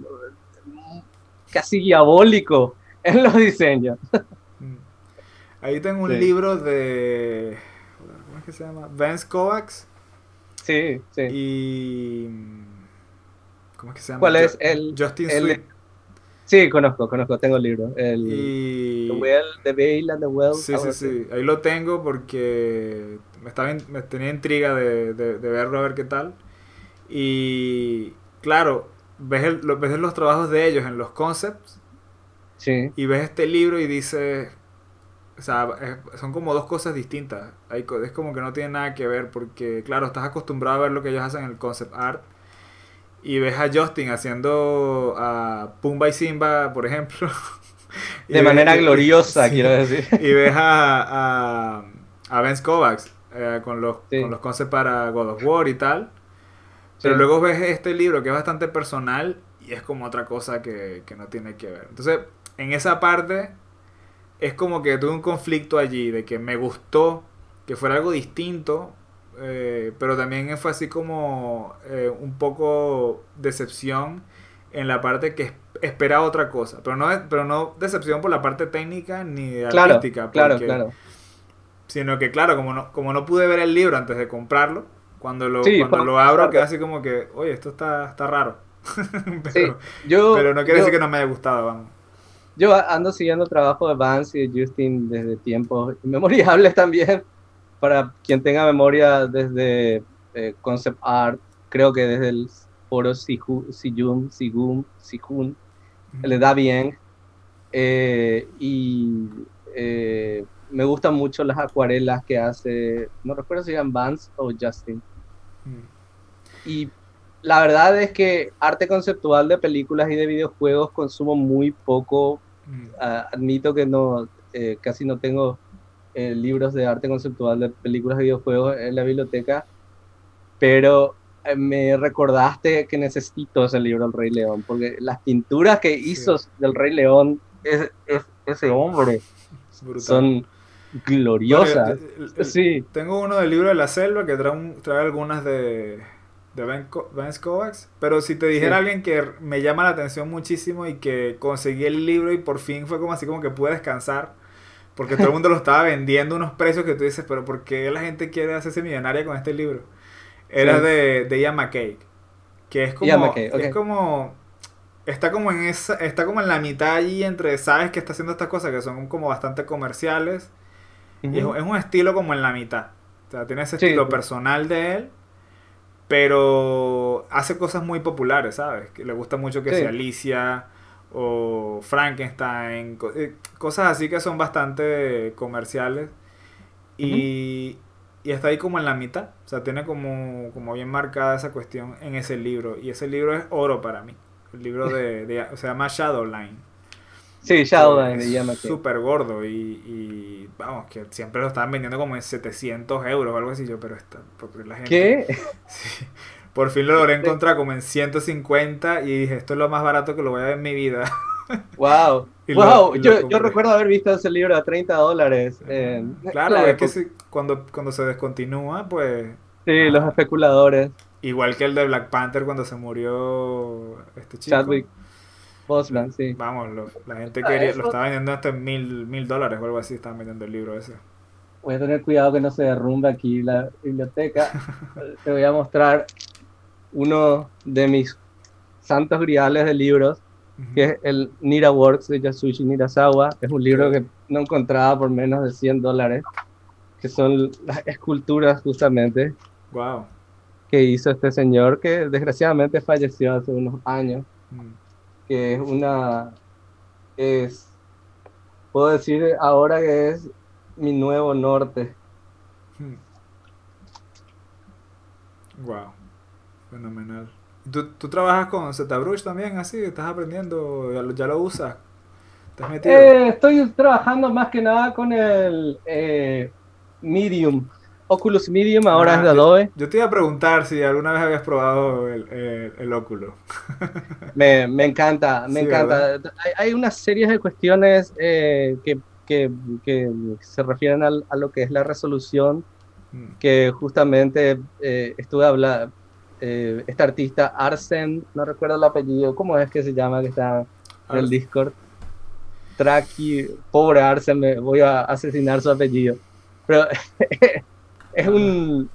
casi diabólico en los diseños. Mm. Ahí tengo un Sí, libro de... ¿Cómo es que se llama? Vance Kovacs sí, sí. y... ¿Cómo es que se llama? ¿Cuál es Jo- el, Justin el... Sweet. Sí, conozco, conozco, tengo el libro. El The Y... Well, The Veil and the Well, Sí, algo sí, así. sí. Ahí lo tengo porque me, estaba, in- me tenía intriga de, de, de verlo a ver qué tal. Y claro, ves, el- lo- ves los trabajos de ellos en los concepts Sí, y ves este libro y dices, o sea, es- son como dos cosas distintas. Hay co- es como que no tiene nada que ver porque, claro, estás acostumbrado a ver lo que ellos hacen en el concept art y ves a Justin haciendo a Pumba y Simba, por ejemplo, y de ves, manera y, y- gloriosa, quiero sí, decir. y ves a, a, a Vince Kovacs eh, con los, con Sí, los concepts para God of War y tal. Pero sí. luego ves este libro que es bastante personal y es como otra cosa que, que no tiene que ver. Entonces, en esa parte, es como que tuve un conflicto allí de que me gustó que fuera algo distinto, eh, pero también fue así como eh, un poco decepción en la parte que esperaba otra cosa, pero no, pero no decepción por la parte técnica ni Claro, artística, claro, porque, claro. sino que claro, como no, como no pude ver el libro antes de comprarlo, cuando lo, Sí, fue cuando lo muy abro suerte. queda así como que, oye, esto está, está raro, Sí, pero, yo, pero no quiere decir yo, que no me haya gustado, vamos. yo ando siguiendo el trabajo de Vance y de Justin desde tiempos inmemoriales también. Para quien tenga memoria desde eh, Concept Art, creo que desde el foro Siju- Sijun, Sigun, Sijun, el de Davieng, eh, y eh, me gustan mucho las acuarelas que hace, no recuerdo si eran Vance o Justin. Mm, Y la verdad es que arte conceptual de películas y de videojuegos consumo muy poco. mm, Ah, admito que no, eh, casi no tengo eh, libros de arte conceptual de películas y videojuegos en la biblioteca, pero eh, me recordaste que necesito ese libro, El Rey León, porque las pinturas que sí, hizo del Rey León, es, es- ese hombre, brutal. son Bueno, yo- yo- gloriosas. el- el- Sí, tengo uno del libro de la selva que trae, un- trae algunas de, de Ben Co- Vance Kovacs, pero si te dijera sí, alguien que me llama la atención muchísimo y que conseguí el libro y por fin fue como así como que pude descansar, porque todo el mundo lo estaba vendiendo a unos precios que tú dices, pero ¿por qué la gente quiere hacerse millonaria con este libro? Era sí. de, de Ian McCaig, que es Ya me como, quedé, es ok. como, está como en esa, está como en la mitad allí entre, sabes que está haciendo estas cosas que son como bastante comerciales y es, Ujú. es un estilo como en la mitad. O sea, tiene ese Sí, estilo sí, personal de él, pero hace cosas muy populares, ¿sabes? Que le gusta mucho que sea sí. Alicia o Frankenstein, co- eh, cosas así que son bastante comerciales Ujú. y, y está ahí como en la mitad. O sea, tiene como, como bien marcada esa cuestión en ese libro. Y ese libro es oro para mí. El libro de, de se llama Shadowline, Sí, que Shadowline es de ya me quedé. súper gordo y, y, vamos, que siempre lo estaban vendiendo como en setecientos euros o algo así. Yo, pero está, porque la gente, ¿Qué? sí, por fin lo logré encontrar como en ciento cincuenta y dije, esto es lo más barato que lo voy a ver en mi vida. Wow. y, lo, Wow, y lo yo, yo compré. recuerdo haber visto ese libro a treinta dólares Ah, en, en claro, la es que época. si, cuando, cuando se descontinúa, pues Sí, los nada. especuladores. Igual que el de Black Panther cuando se murió este chico. Chadwick Boseman, sí. Vamos, lo- la gente Ah, quería, lo eso, estaba vendiendo hasta en mil, mil dólares o algo así, estaban vendiendo el libro ese. voy a tener cuidado que no se derrumbe aquí la biblioteca. Eh, Te voy a mostrar uno de mis santos griales de libros, que Ujú. es el Nira Works de Yasushi Nirasawa. Es un Ok, libro que no encontraba por menos de cien dólares, que son las esculturas justamente wow. que hizo este señor, que desgraciadamente falleció hace unos años, Mm. que es una, es, puedo decir ahora que es mi nuevo norte. Mm. Wow, fenomenal. ¿Tú, tú trabajas con ZBrush también así? ¿Estás aprendiendo? ¿Ya lo, ya lo usas? ¿Te has metido? Eh, estoy trabajando más que nada con el eh, Medium. Oculus Medium ahora es Ah, de yo, Adobe. yo te iba a preguntar si alguna vez habías probado el, el, el óculo. Me, me encanta, me Sí, ¿verdad? encanta. Hay, hay una serie de cuestiones eh, que, que, que se refieren al- a lo que es la resolución, Mm. que justamente eh, estuve hablando, este artista Arsen, no recuerdo el apellido, ¿cómo es que se llama? Que está en el Ahora, Discord. Traki, pobre Arsen, me voy a asesinar su apellido. Pero es ah, un,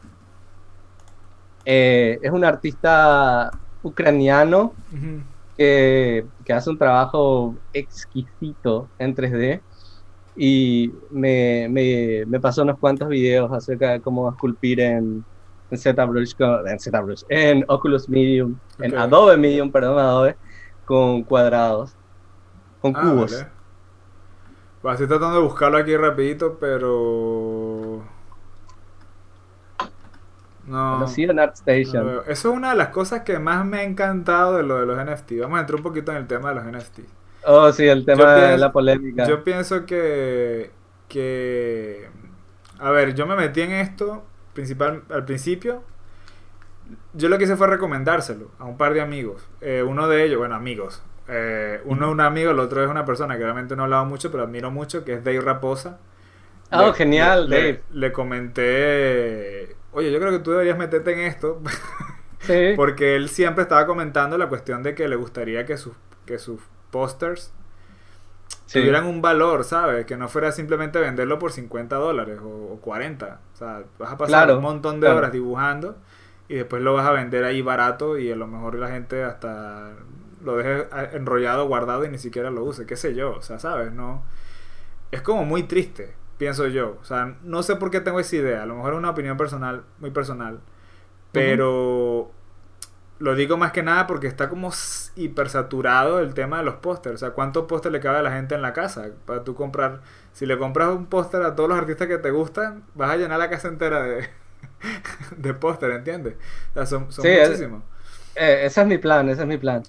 eh, es un artista ucraniano ujú. que, que hace un trabajo exquisito en tres D y me, me, me pasó unos cuantos videos acerca de cómo esculpir en, en ZBrush, con- en ZBrush, en Oculus Medium, Ok. en Adobe Medium, perdón, Adobe, con cuadrados, con Ah, cubos. vale. Va, estoy tratando de buscarlo aquí rapidito, pero... No, Conocido en no lo ArtStation. veo. Eso es una de las cosas que más me ha encantado de lo de los N F T. Vamos a entrar un poquito en el tema de los N F T. Oh, sí, el Yo tema de pienso, la polémica. yo pienso que, que... A ver, yo me metí en esto principal, al principio. Yo lo que hice fue recomendárselo a un par de amigos. Eh, uno de ellos, bueno, amigos. Eh, uno es un amigo, el otro es una persona que realmente no he hablado mucho, pero admiro mucho, que es Dave Raposa. Oh, Le, genial, le, Dave. le, le comenté, oye, yo creo que tú deberías meterte en esto, Sí, porque él siempre estaba comentando la cuestión de que le gustaría que sus, que sus pósters sí, tuvieran un valor, ¿sabes? Que no fuera simplemente venderlo por cincuenta dólares o, o cuarenta. O sea, vas a pasar un claro, montón de claro. horas dibujando y después lo vas a vender ahí barato y a lo mejor la gente hasta lo deje enrollado, guardado y ni siquiera lo use, qué sé yo. O sea, ¿sabes? No, es como muy triste, pienso yo. O sea, no sé por qué tengo esa idea. A lo mejor es una opinión personal, muy personal. Ujú. Pero lo digo más que nada porque está como hipersaturado el tema de los pósters. O sea, ¿cuántos pósters le cabe a la gente en la casa? Para tú comprar. Si le compras un póster a todos los artistas que te gustan, vas a llenar la casa entera de, de póster, ¿entiendes? O sea, son, Sí, son es- muchísimos. eh, ese es mi plan, ese es mi plan.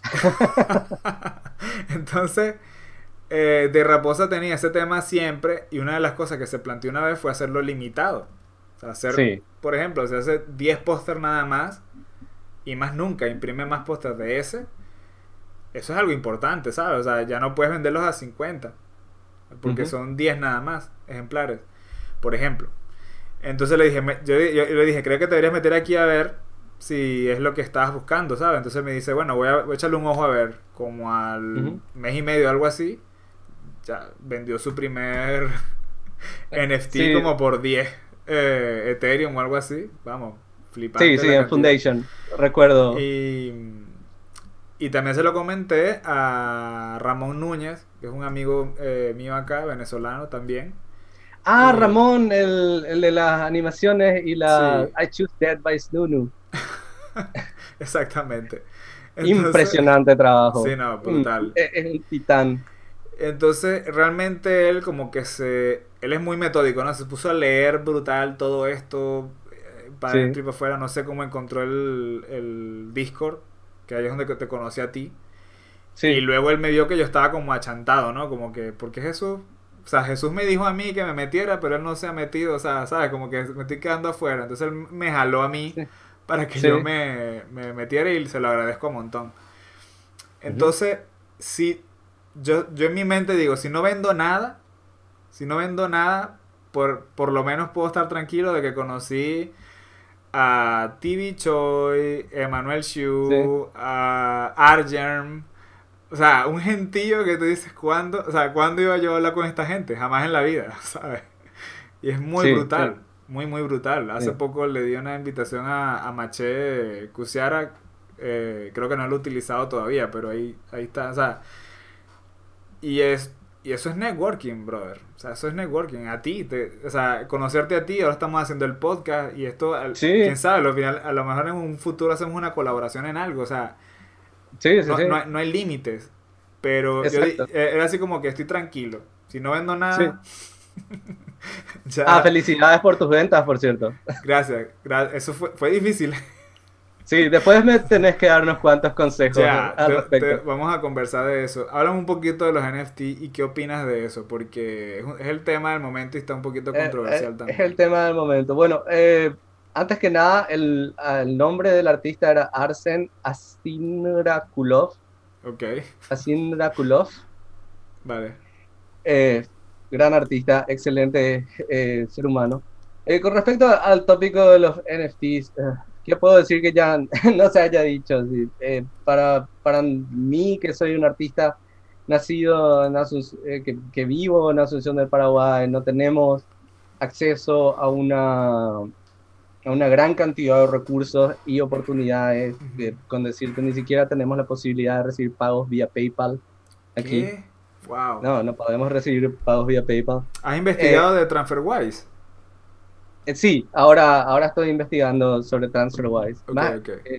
Entonces, eh, de Raposa tenía ese tema siempre. Y una de las cosas que se planteó una vez fue hacerlo limitado. O sea, hacer, Sí. por ejemplo, se hace diez pósters nada más. Y más nunca imprime más pósters de ese. Eso es algo importante, ¿sabes? O sea, ya no puedes venderlos a cincuenta. Porque Ujú. son diez nada más ejemplares. Por ejemplo. Entonces le dije, me- yo, yo- yo le dije, creo que te deberías meter aquí a ver si es lo que estabas buscando, ¿sabes? Entonces me dice, bueno, voy a, voy a echarle un ojo a ver. Como al Ujú. mes y medio, algo así. Ya vendió su primer N F T Sí, como por diez eh, Ethereum o algo así. Vamos, sí, flipante sí, la en cantidad. Foundation, recuerdo. Y, y también se lo comenté a Ramón Núñez, que es un amigo eh, mío acá, venezolano también. Ah, Y Ramón, el, el de las animaciones y la sí, I Choose Dead by Snunu. exactamente. Entonces, Impresionante trabajo. sí, no, Mm, brutal. Es, es un titán. Entonces, realmente él como que se... Él es muy metódico, ¿no? Se puso a leer brutal todo esto, eh, para Sí, adentro y para afuera. No sé cómo encontró el, el Discord, que ahí es donde te conocí a ti. Y sí. luego él me vio que yo estaba como achantado, ¿no? Como que, ¿por qué Jesús? O sea, Jesús me dijo a mí que me metiera, pero él no se ha metido, o sea, ¿sabes? Como que me estoy quedando afuera. Entonces él me jaló a mí Sí, para que yo sí. me, me metiera y se lo agradezco un montón. Ujú. Entonces, si yo, yo en mi mente digo, si no vendo nada, si no vendo nada, por, por lo menos puedo estar tranquilo de que conocí a T V Choi, Emmanuel Sí, Shu, a Argerm. O sea, un gentío que tú dices, ¿cuándo? O sea, ¿cuándo iba yo a hablar con esta gente? Jamás en la vida, ¿sabes? Y es muy sí, sí, brutal, muy, muy brutal. Hace sí. poco le di una invitación a, a Maché Cusiara, eh, creo que no lo he utilizado todavía, pero ahí, ahí está, o sea, y es y eso es networking, brother. O sea, eso es networking. A ti, te, o sea, conocerte a ti, ahora estamos haciendo el podcast y esto, al- quién Sí, sabe, al final, a lo mejor en un futuro hacemos una colaboración en algo, o sea, sí, sí, no, sí. no, no hay límites. Pero yo di- Exacto. eh, era así como que estoy tranquilo. Si no vendo Sí. nada, Ah, ya, felicidades por tus ventas, por cierto. gracias. gra- eso fue, fue difícil. Sí, después me tenés que dar unos cuantos consejos Ya, al te- te- respecto. vamos a conversar de eso. Háblame un poquito de los N F T y qué opinas de eso, porque es, un- es el tema del momento y está un poquito Eh, eh, controversial es el también. tema del momento. Bueno, eh, antes que nada, el, el nombre del artista era Arsen Asinrakulov. Ok, Asinrakulov. vale. Eh, Gran artista, excelente eh, ser humano. Eh, con respecto a- al tópico de los N F Ts, eh, ¿qué puedo decir que ya no se haya dicho? Sí, eh, para, para mí, que soy un artista nacido en Asunción, eh, que, que vivo en Asunción del Paraguay, no tenemos acceso a una, a una gran cantidad de recursos y oportunidades. Ujú. Eh, con decirte, ni siquiera tenemos la posibilidad de recibir pagos vía PayPal aquí. ¿Qué? Wow. No, no podemos recibir pagos vía PayPal. ¿Has Eh, investigado de TransferWise? eh, sí, ahora, ahora estoy investigando sobre TransferWise. Ok, Más, ok. eh,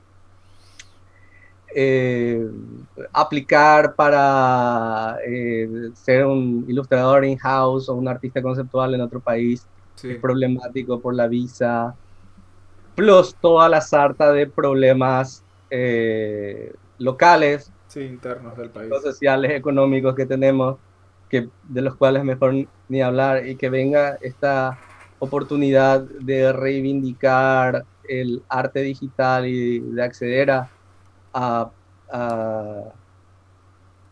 eh, aplicar para eh, ser un ilustrador in-house o un artista conceptual en otro país es Sí, problemático por la visa, plus toda la sarta de problemas eh, locales, sí, internos del país. sociales, económicos que tenemos, que, de los cuales mejor ni hablar, y que venga esta oportunidad de reivindicar el arte digital y de acceder a, a, a,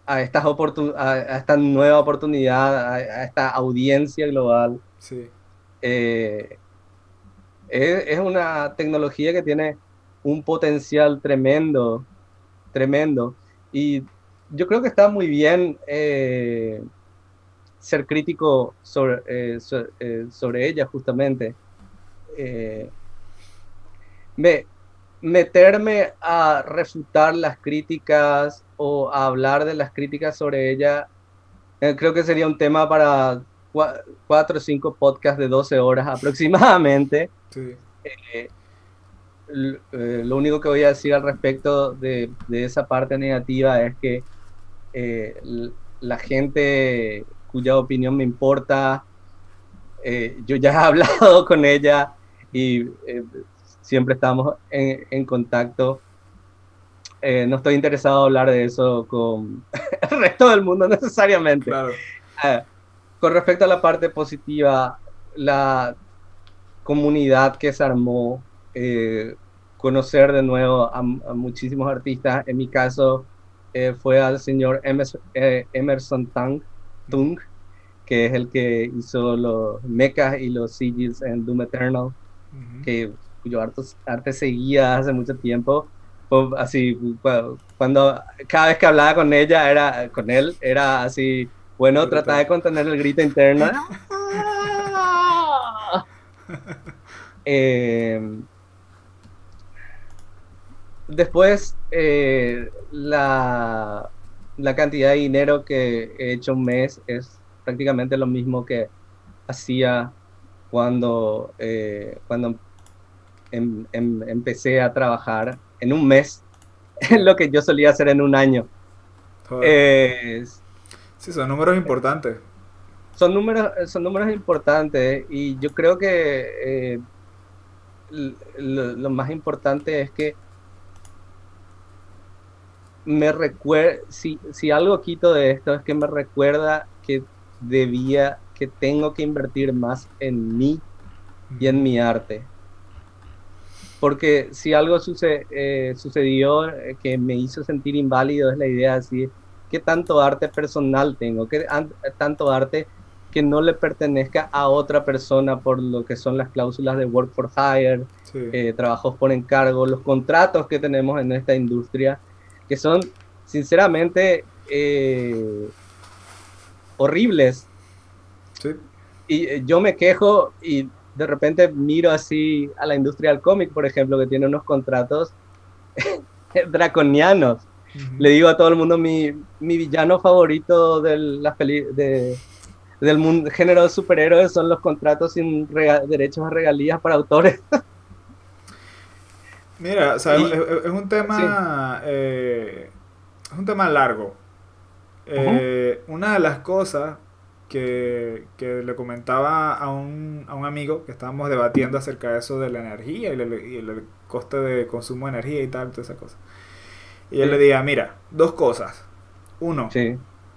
a, estas oportun a, a esta nueva oportunidad, a, a esta audiencia global. Sí. Eh, es, es una tecnología que tiene un potencial tremendo, tremendo. Y yo creo que está muy bien eh, ser crítico sobre, eh, so, eh, sobre ella, justamente. Eh, me, meterme a refutar las críticas o a hablar de las críticas sobre ella, eh, creo que sería un tema para cua cuatro o cinco podcasts de doce horas aproximadamente. Sí. Eh, eh, lo único que voy a decir al respecto de, de esa parte negativa es que eh, la gente cuya opinión me importa, eh, yo ya he hablado con ella y eh, siempre estamos en, en contacto. Eh, no estoy interesado en hablar de eso con el resto del mundo necesariamente. Claro. Eh, con respecto a la parte positiva, la comunidad que se armó, eh, conocer de nuevo a, a muchísimos artistas. En mi caso eh, fue al señor Emerson, eh, Emerson Tung, Tung, que es el que hizo los mechas y los sigils en Doom Eternal, uh-huh. que cuyo arte, arte seguía hace mucho tiempo. Pues así, cuando cada vez que hablaba con ella, era con él, era así, bueno, trataba de contener el grito interno. eh, después, eh, la, la cantidad de dinero que he hecho un mes es prácticamente lo mismo que hacía cuando, eh, cuando em, em, empecé a trabajar en un mes, lo que yo solía hacer en un año. Eh, sí, son números importantes. Son números, son números importantes y yo creo que eh, lo, lo más importante es que me recuerda, si, si algo quito de esto es que me recuerda que debía, que tengo que invertir más en mí y en mi arte. Porque si algo suce, eh, sucedió eh, que me hizo sentir inválido es la idea de decir qué tanto arte personal tengo, qué tanto arte que no le pertenezca a otra persona por lo que son las cláusulas de work for hire, sí. eh, trabajos por encargo, los contratos que tenemos en esta industria, que son sinceramente eh, horribles. Sí. Y eh, yo me quejo y de repente miro así a la industria del cómic, por ejemplo, que tiene unos contratos draconianos. Uh-huh. Le digo a todo el mundo, mi, mi villano favorito de la peli de, del mundo, género de superhéroes son los contratos sin rega derechos a regalías para autores. Mira, o sea, y, es, es un tema sí. eh, es un tema largo. Eh, uh-huh. Una de las cosas que, que le comentaba a un, a un amigo que estábamos debatiendo acerca de eso de la energía y el, y el coste de consumo de energía y tal, toda esa cosa. Y sí. él le decía, mira, dos cosas. Uno, sí.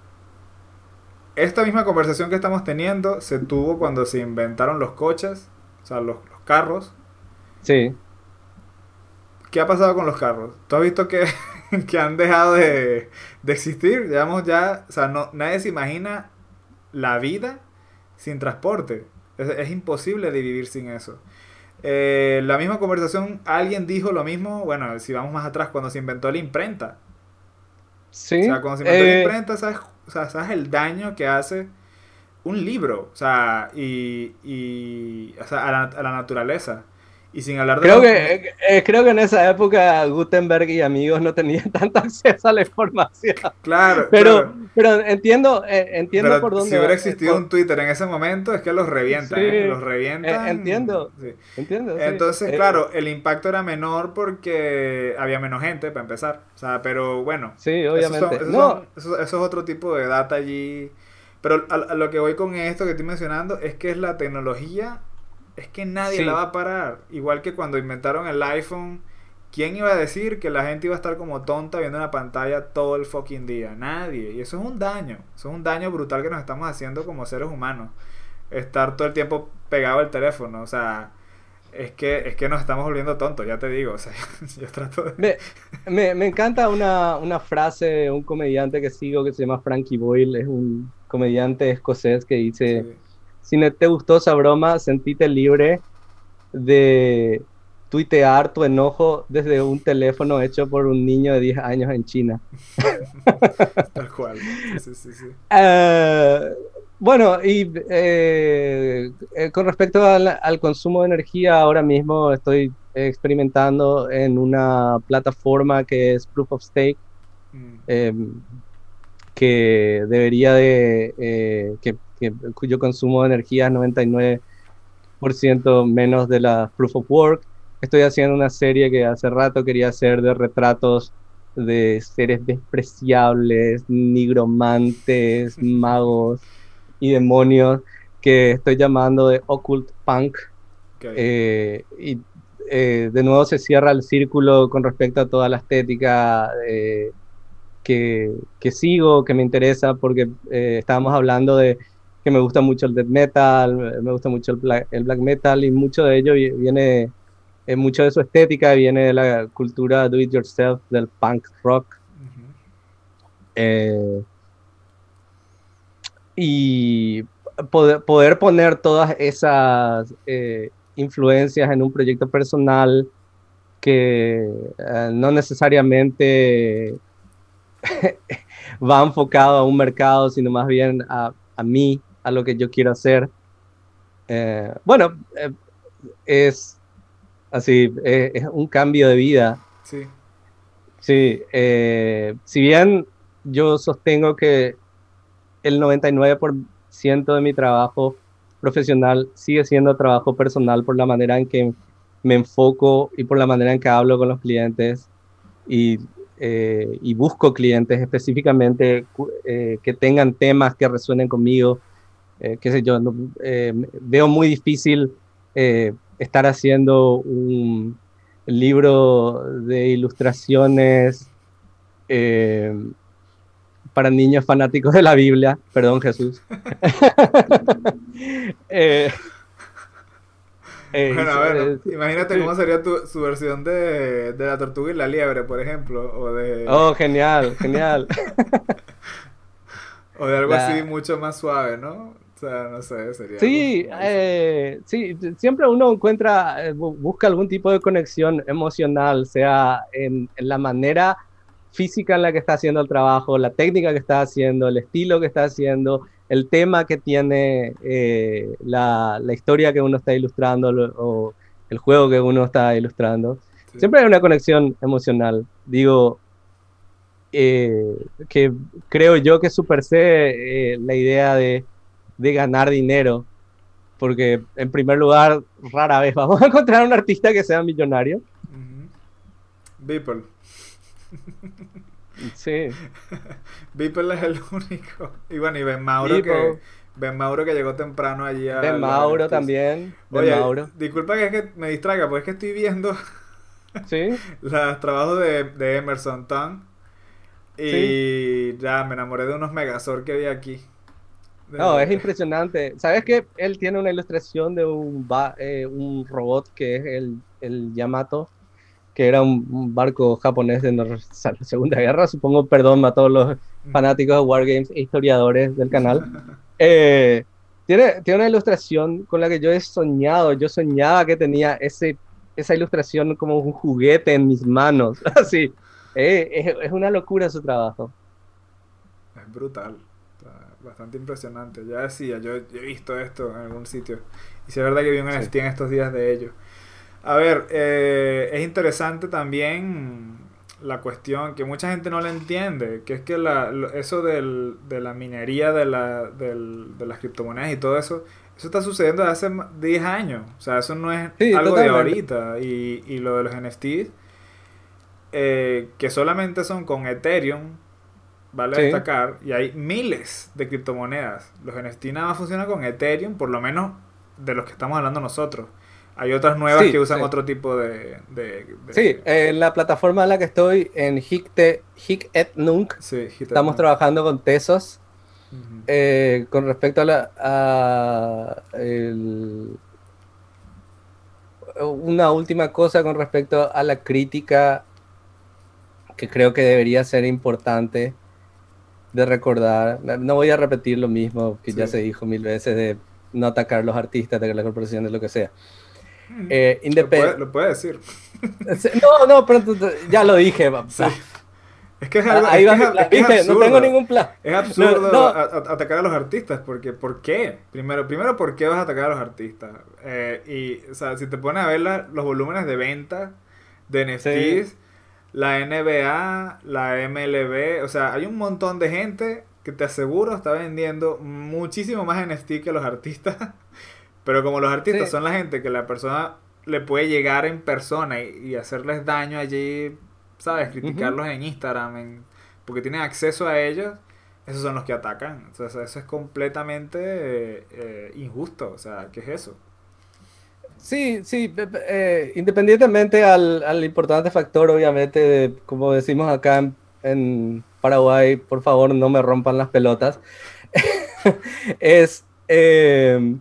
esta misma conversación que estamos teniendo se tuvo cuando se inventaron los coches, o sea, los, los carros. Sí. ¿Qué ha pasado con los carros? ¿Tú has visto que, que han dejado de, de existir? Digamos ya, o sea, no, nadie se imagina la vida sin transporte. Es, es imposible de vivir sin eso. Eh, la misma conversación, alguien dijo lo mismo, bueno, si vamos más atrás, cuando se inventó la imprenta. Sí. O sea, cuando se inventó eh... la imprenta, ¿sabes, o sea, ¿sabes el daño que hace un libro? O sea, y, y o sea, a, la, a la naturaleza. Y sin hablar de... Creo que, eh, creo que en esa época Gutenberg y amigos no tenían tanto acceso a la información. Claro, pero, claro. pero entiendo, eh, entiendo pero por dónde... Si hubiera existido por... un Twitter en ese momento, es que los revientan, sí, ¿eh? Los revientan. Eh, entiendo, sí. entiendo. Entonces, sí. claro, el impacto era menor porque había menos gente, para empezar. O sea, pero bueno. Sí, obviamente. Eso, son, eso, no. son, eso, eso es otro tipo de data allí. Pero a, a lo que voy con esto que estoy mencionando es que es la tecnología... Es que nadie sí. la va a parar. Igual que cuando inventaron el iPhone, ¿quién iba a decir que la gente iba a estar como tonta viendo una pantalla todo el fucking día? Nadie. Y eso es un daño. Eso es un daño brutal que nos estamos haciendo como seres humanos. Estar todo el tiempo pegado al teléfono. O sea, Es que, es que nos estamos volviendo tontos, ya te digo. O sea, yo trato de... Me, me, me encanta una, una frase de un comediante que sigo que se llama Frankie Boyle, es un comediante escocés que dice, Sí. si no te gustó esa broma, sentite libre de tuitear tu enojo desde un teléfono hecho por un niño de diez años en China. Tal cual. Sí, sí, sí, sí. Eh, bueno, y eh, eh, con respecto al, al consumo de energía, ahora mismo estoy experimentando en una plataforma que es Proof of Stake, Mm, eh, que debería de, eh, que, que- cuyo consumo de energía es noventa y nueve por ciento menos de la Proof of Work. Estoy haciendo una serie que hace rato quería hacer de retratos de seres despreciables, nigromantes, magos y demonios, que estoy llamando de Occult Punk. ok. Eh, y eh, de nuevo se cierra el círculo con respecto a toda la estética eh, que, que sigo, que me interesa, porque eh, estábamos hablando de que me gusta mucho el death metal, me gusta mucho el black, el black metal, y mucho de ello vi- viene, eh, mucho de su estética viene de la cultura do it yourself, del punk rock. Ujú. eh, y poder, poder poner todas esas eh, influencias en un proyecto personal que eh, no necesariamente va enfocado a un mercado, sino más bien a, a mí, a lo que yo quiero hacer. Eh, bueno, eh, es así, eh, es un cambio de vida. Sí. Sí, eh, si bien yo sostengo que el noventa y nueve por ciento de mi trabajo profesional sigue siendo trabajo personal por la manera en que me enfoco y por la manera en que hablo con los clientes y, eh, y busco clientes específicamente cu- eh, que tengan temas que resuenen conmigo, eh, qué sé yo, no, eh, veo muy difícil eh, estar haciendo un libro de ilustraciones eh, para niños fanáticos de la Biblia, perdón Jesús. Eh, eh, Bueno, a ver, eh, imagínate sí. cómo sería tu, su versión de, de La Tortuga y la Liebre, por ejemplo, o de, Oh, genial, genial. o de algo así La, mucho más suave, ¿no? O sea, no sé, sería algo Sí, buenísimo. eh, sí, siempre uno encuentra, eh, bu- busca algún tipo de conexión emocional, sea en, en la manera física en la que está haciendo el trabajo, la técnica que está haciendo, el estilo que está haciendo, el tema que tiene, eh, la, la historia que uno está ilustrando lo- o el juego que uno está ilustrando. Sí. Siempre hay una conexión emocional. Digo, eh, que creo yo que supersede eh, la idea de de ganar dinero, porque en primer lugar, rara vez vamos a encontrar un artista que sea millonario. Ujú. Beeple. Sí, Beeple es el único. Y bueno, y Ben Mauro que, Beeple, Ben Mauro que llegó temprano allí a Ben los Mauro N F Ts. también, Ben Oye, Mauro, disculpa que es que me distraiga, pues es que estoy viendo sí, los trabajos de, de Emerson Tan sí. y ya me enamoré de unos Megazord que vi aquí. No, es De... impresionante. ¿Sabes que él tiene una ilustración de un, ba- eh, un robot que es el, el Yamato, que era un, un barco japonés de la Segunda Guerra? Supongo, perdón a todos los Ujú. fanáticos de Wargames e historiadores del canal. Eh, tiene, tiene una ilustración con la que yo he soñado. Yo soñaba que tenía ese, esa ilustración como un juguete en mis manos. Así. Eh, es, es una locura su trabajo. Es brutal. Está bastante impresionante. Ya decía, yo, yo he visto esto en algún sitio. Y si es verdad que vi un Sí. N F T en estos días de ello. A ver, eh, es interesante también la cuestión que mucha gente no le entiende, que es que la, lo- eso del, de la minería de, la, del- de las criptomonedas y todo eso, eso está sucediendo desde hace ma- diez años. O sea, eso no es Sí, algo de totalmente. ahorita. Y, y lo de los N F Ts, eh, que solamente son con Ethereum, vale Sí, destacar, y hay miles de criptomonedas. Los N F T nada más funcionan con Ethereum, por lo menos de los que estamos hablando nosotros. Hay otras nuevas que sí, usan sí. otro tipo de... de, Sí, de en la plataforma en la que estoy, en Hikte, Hik et Nunc, sí, Hitet estamos Nunc. trabajando con Tesos Ujú. eh, con respecto a la, a el- una última cosa con respecto a la crítica que creo que debería ser importante de recordar. No voy a repetir lo mismo que sí. ya se dijo mil veces de no atacar a los artistas, atacar a las corporaciones, lo que sea. Mm. Eh, lo, puede, lo puede decir. No, no, pero ya lo dije. Sí. Es que es algo Ahí es va, que es, la, es que es absurdo. No tengo ningún plan. Es absurdo no, no. A, a, atacar a los artistas, porque ¿por qué? Primero, primero ¿por qué vas a atacar a los artistas? Eh, y, o sea, si te pones a ver la, los volúmenes de venta de N F Ts, sí. la N B A, la M L B, o sea, hay un montón de gente que te aseguro está vendiendo muchísimo más N F T que los artistas. Pero como los artistas sí. son la gente que la persona le puede llegar en persona y, y hacerles daño allí, ¿sabes? Criticarlos uh-huh. en Instagram, en, porque tienen acceso a ellos, esos son los que atacan. Entonces eso es completamente eh, eh, injusto. O sea, ¿qué es eso? Sí, sí, eh, independientemente al, al importante factor, obviamente, de, como decimos acá en, en Paraguay, por favor no me rompan las pelotas, es... Eh,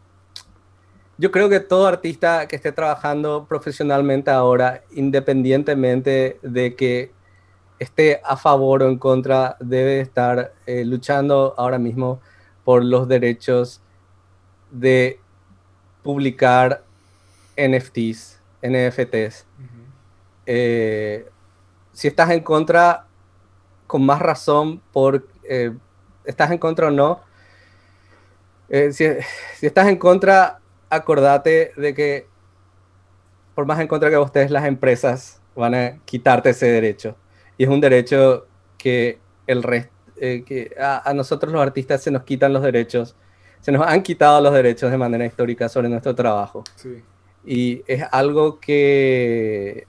yo creo que todo artista que esté trabajando profesionalmente ahora, independientemente de que esté a favor o en contra, debe estar eh, luchando ahora mismo por los derechos de publicar N F Ts, N F Ts. Uh-huh. Eh, si estás en contra, con más razón, por eh, estás en contra o no, eh, si, si estás en contra, acordate de que por más en contra que ustedes, las empresas van a quitarte ese derecho. Y es un derecho que, el rest, eh, que a, a nosotros los artistas se nos quitan los derechos, se nos han quitado los derechos de manera histórica sobre nuestro trabajo. Sí. Y es algo que,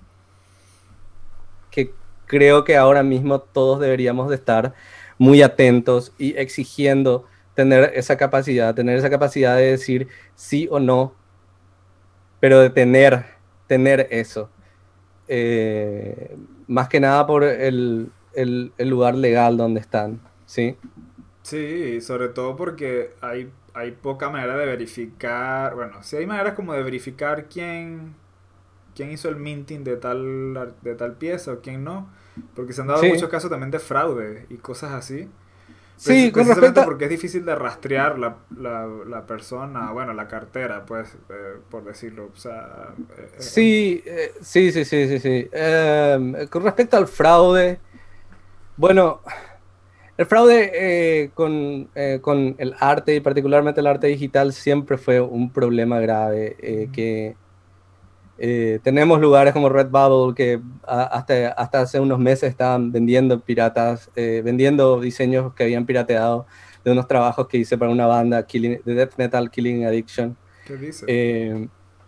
que creo que ahora mismo todos deberíamos de estar muy atentos y exigiendo tener esa capacidad, tener esa capacidad de decir sí o no, pero de tener, tener eso. Eh, más que nada por el, el, el lugar legal donde están, ¿sí? Sí, sobre todo porque hay, hay poca manera de verificar, bueno, sí hay maneras como de verificar quién, quién hizo el minting de tal, de tal pieza o quién no, porque se han dado sí. muchos casos también de fraude y cosas así. Sí, con respecto a... porque es difícil de rastrear la, la, la persona, bueno, la cartera, pues, eh, por decirlo. O sea, eh, sí, eh, sí, sí, sí, sí, sí. Eh, con respecto al fraude, bueno, el fraude eh, con, eh, con el arte y particularmente el arte digital siempre fue un problema grave eh, uh-huh. que Eh, tenemos lugares como Redbubble que a, hasta, hasta hace unos meses estaban vendiendo piratas, eh, vendiendo diseños que habían pirateado de unos trabajos que hice para una banda Killing, de death metal, Killing Addiction. ¿Qué dice? Eh,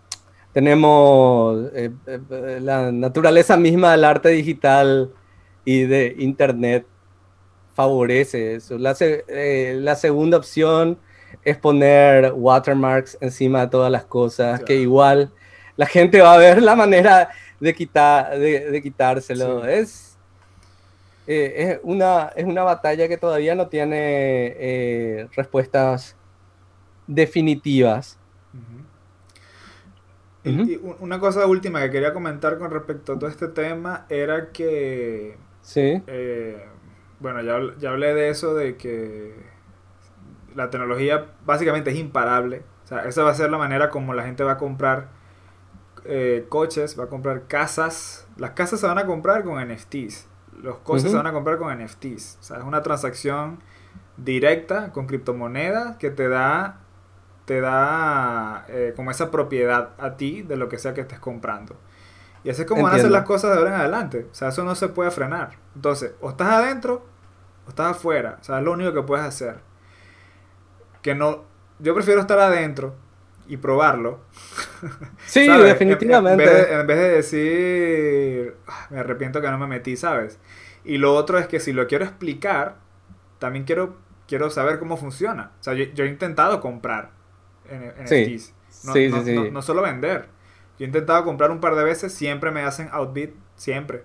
tenemos eh, eh, la naturaleza misma del arte digital y de internet favorece eso. La, eh, la segunda opción es poner watermarks encima de todas las cosas, ya. que igual la gente va a ver la manera de, quitar, de, de quitárselo. Sí. Es, eh, es, una, es una batalla que todavía no tiene eh, respuestas definitivas. Uh-huh. Uh-huh. Y, y una cosa última que quería comentar con respecto a todo este tema era que... Sí. Eh, bueno, ya, ya hablé de eso, de que la tecnología básicamente es imparable. O sea, esa va a ser la manera como la gente va a comprar Eh, coches, va a comprar casas. Las casas se van a comprar con N F Ts. Los coches uh-huh. se van a comprar con N F Ts. O sea, es una transacción directa con criptomonedas que te da te da eh, como esa propiedad a ti de lo que sea que estés comprando. Y así es como Entiendo. van a ser las cosas de ahora en adelante. O sea, eso no se puede frenar. Entonces, o estás adentro o estás afuera. O sea, es lo único que puedes hacer. Que no... Yo prefiero estar adentro y probarlo. Sí, ¿sabes? definitivamente. En, en, vez de, en vez de decir, me arrepiento que no me metí, ¿sabes? Y lo otro es que si lo quiero explicar, también quiero, quiero saber cómo funciona. O sea, yo, yo he intentado comprar en, en sí. N F Ts. No, sí, no, sí, sí. No, no solo vender. Yo he intentado comprar un par de veces, siempre me hacen outbid, siempre.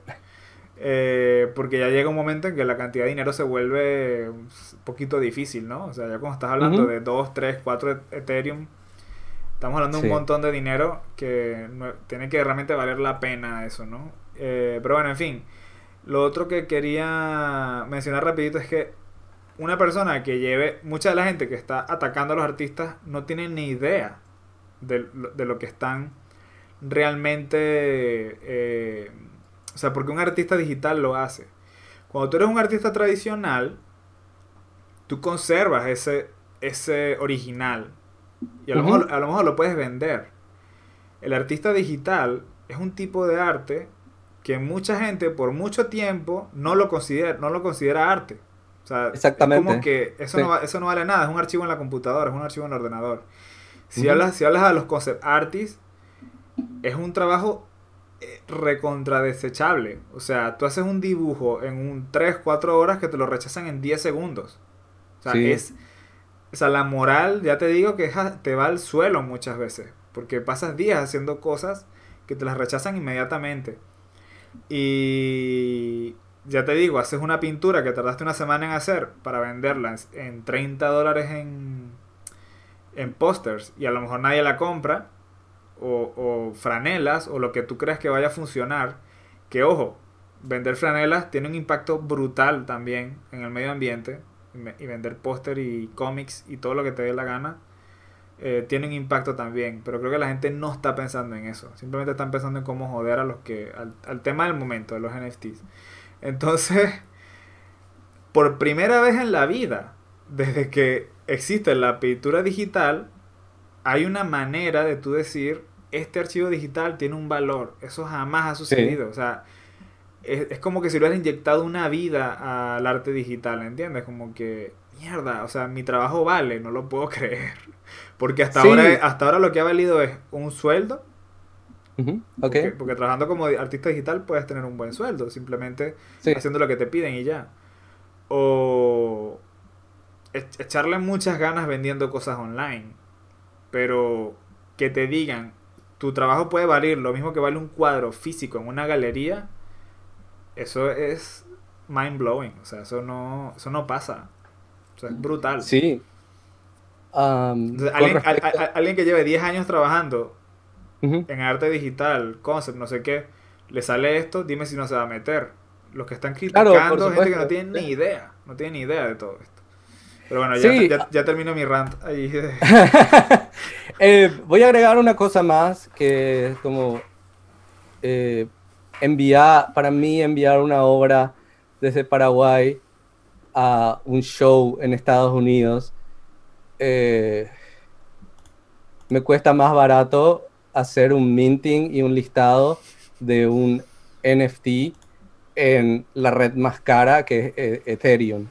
Eh, porque ya llega un momento en que la cantidad de dinero se vuelve un poquito difícil, ¿no? O sea, ya cuando estás hablando uh-huh. de dos, tres, cuatro Ethereum, Estamos hablando de Sí. un montón de dinero que no- tiene que realmente valer la pena eso, ¿no? Eh, pero bueno, en fin. Lo otro que quería mencionar rapidito es que una persona que lleve, mucha de la gente que está atacando a los artistas no tiene ni idea de, lo- de lo que están realmente... eh, o sea, porque un artista digital lo hace. Cuando tú eres un artista tradicional, tú conservas ese, ese original. Y a lo, Ujú. mejor, a lo mejor lo puedes vender. El artista digital es un tipo de arte que mucha gente por mucho tiempo no lo considera, no lo considera arte. O sea, es como Exactamente. que eso Sí. no, va- eso no vale nada, es un archivo en la computadora, es un archivo en el ordenador. Si Ujú. hablas, si hablas a los concept artists, es un trabajo eh, recontra desechable. O sea, tú haces un dibujo en un tres cuatro horas que te lo rechazan en diez segundos. O sea, Sí. es, o sea, la moral, ya te digo que ja- te va al suelo muchas veces. Porque pasas días haciendo cosas que te las rechazan inmediatamente. Y ya te digo, haces una pintura que tardaste una semana en hacer para venderla en, en treinta dólares en, en pósters y a lo mejor nadie la compra. O, o franelas o lo que tú creas que vaya a funcionar. Que ojo, vender franelas tiene un impacto brutal también en el medio ambiente. Y, me- y vender póster y cómics y todo lo que te dé la gana eh, tiene un impacto también. Pero creo que la gente no está pensando en eso. Simplemente están pensando en cómo joder a los que. Al, al tema del momento, de los N F Ts. Entonces, por primera vez en la vida, desde que existe la pintura digital, hay una manera de tú decir, este archivo digital tiene un valor. Eso jamás ha Sí. sucedido. O sea, es, es como que si le hubieras inyectado una vida al arte digital, ¿entiendes? Como que, mierda, o sea, mi trabajo vale, no lo puedo creer. Porque hasta ahora, Sí. hasta ahora lo que ha valido es un sueldo. Ujú. Porque, Ok. porque trabajando como artista digital puedes tener un buen sueldo, simplemente Sí. haciendo lo que te piden y ya. O e- echarle muchas ganas vendiendo cosas online. Pero que te digan, tu trabajo puede valer lo mismo que vale un cuadro físico en una galería, eso es mind blowing. O sea, eso no, eso no pasa. O sea, es brutal. Sí. Am, Entonces, con alguien, a- a- respecto. alguien que lleve diez años trabajando Ujú. en arte digital, concept, no sé qué, le sale esto, dime si no se va a meter. Los que están Claro, por criticando, gente que no supuesto. tiene ni idea, no tiene ni idea de todo esto. Pero bueno, ya, Sí. ya, ya termino mi rant ahí. Eh, voy a agregar una cosa más que es como eh, enviar, para mí enviar una obra desde Paraguay a un show en Estados Unidos, eh, me cuesta más barato hacer un minting y un listado de un N F T en la red más cara que es eh, Ethereum.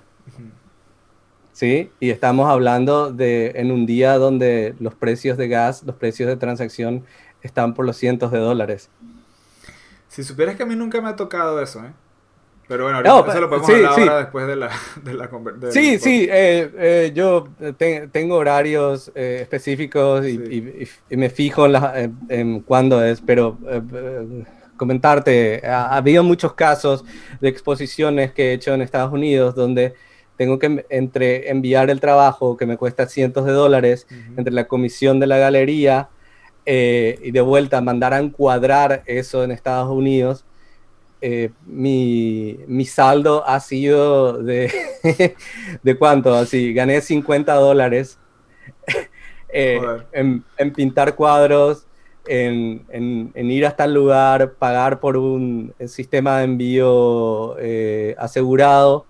¿Sí? Y estamos hablando de en un día donde los precios de gas, los precios de transacción están por los cientos de dólares. Si supieras que a mí nunca me ha tocado eso, ¿eh? Pero bueno, ahorita No, eso pa- lo podemos sí, hablar ahora sí, después de la, de la conver- del sí, sí, podcast. eh, eh, yo te- tengo horarios eh, específicos y, Sí. y- y me fijo en, la- en- en cuándo es, pero eh, eh, comentarte, ha, ha habido muchos casos de exposiciones que he hecho en Estados Unidos donde tengo que entre enviar el trabajo que me cuesta cientos de dólares, Ujú. entre la comisión de la galería eh, y de vuelta mandar a encuadrar eso en Estados Unidos. Eh, mi, mi saldo ha sido de, ¿de cuánto? Así, gané cincuenta dólares eh, Joder. en, en, pintar cuadros, en, en, en, ir hasta el lugar, pagar por un sistema de envío eh, asegurado.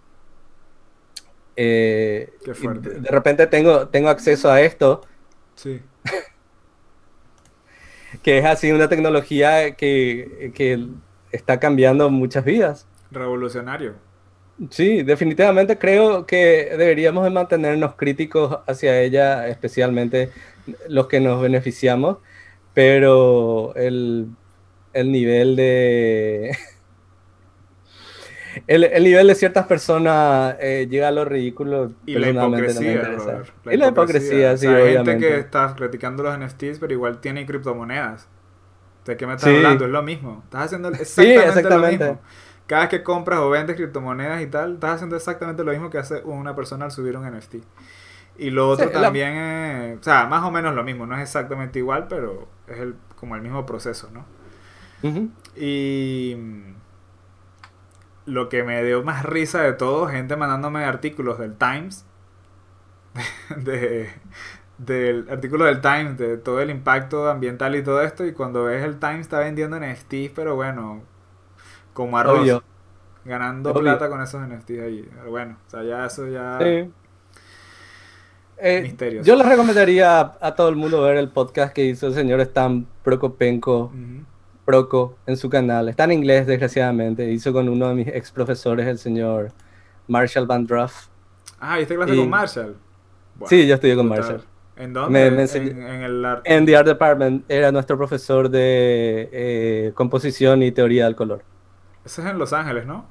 Eh, Qué y de, fuerte. de repente tengo, tengo acceso a esto, Sí. que es así una tecnología que, que está cambiando muchas vidas. Revolucionario. Sí, definitivamente creo que deberíamos de mantenernos críticos hacia ella, especialmente los que nos beneficiamos, pero el, el nivel de el, el nivel de ciertas personas eh, llega a lo ridículo, Y la personalmente no me hipocresía, interesa. brother. La Y la hipocresía. O hipocresía, sí, sea, hay gente que obviamente. está criticando los N F Ts, pero igual tiene criptomonedas. ¿De qué me estás hablando? Sí, Es lo mismo. Estás haciendo sí, exactamente lo mismo. exactamente. Cada vez que compras o vendes criptomonedas y tal, estás haciendo exactamente lo mismo que hace una persona al subir un N F T. Y lo otro Sí, la- también es, o sea, más o menos lo mismo, no es exactamente igual, pero es el, como el mismo proceso, ¿no? Ujú. Y mm, lo que me dio más risa de todo, gente mandándome artículos del Times, de, del artículo del Times, de todo el impacto ambiental y todo esto, y cuando ves el Times está vendiendo N F Ts, pero bueno, como arroz, Obvio, ganando obvio. plata con esos N F Ts ahí. Pero bueno, o sea, ya eso ya Sí. Eh, misterios. yo les recomendaría a, a todo el mundo ver el podcast que hizo el señor Stan Prokopenko, Ujú. Proko, en su canal. Está en inglés, desgraciadamente. Hizo con uno de mis ex profesores, el señor Marshall Van Druff. Ah, ¿viste clase con Y Marshall? Buah, sí, yo estudié con brutal. Marshall. ¿En Me, dónde? me enseñó En, en el art. en The Art Department. Era nuestro profesor de eh, composición y teoría del color. Eso es en Los Ángeles, ¿no?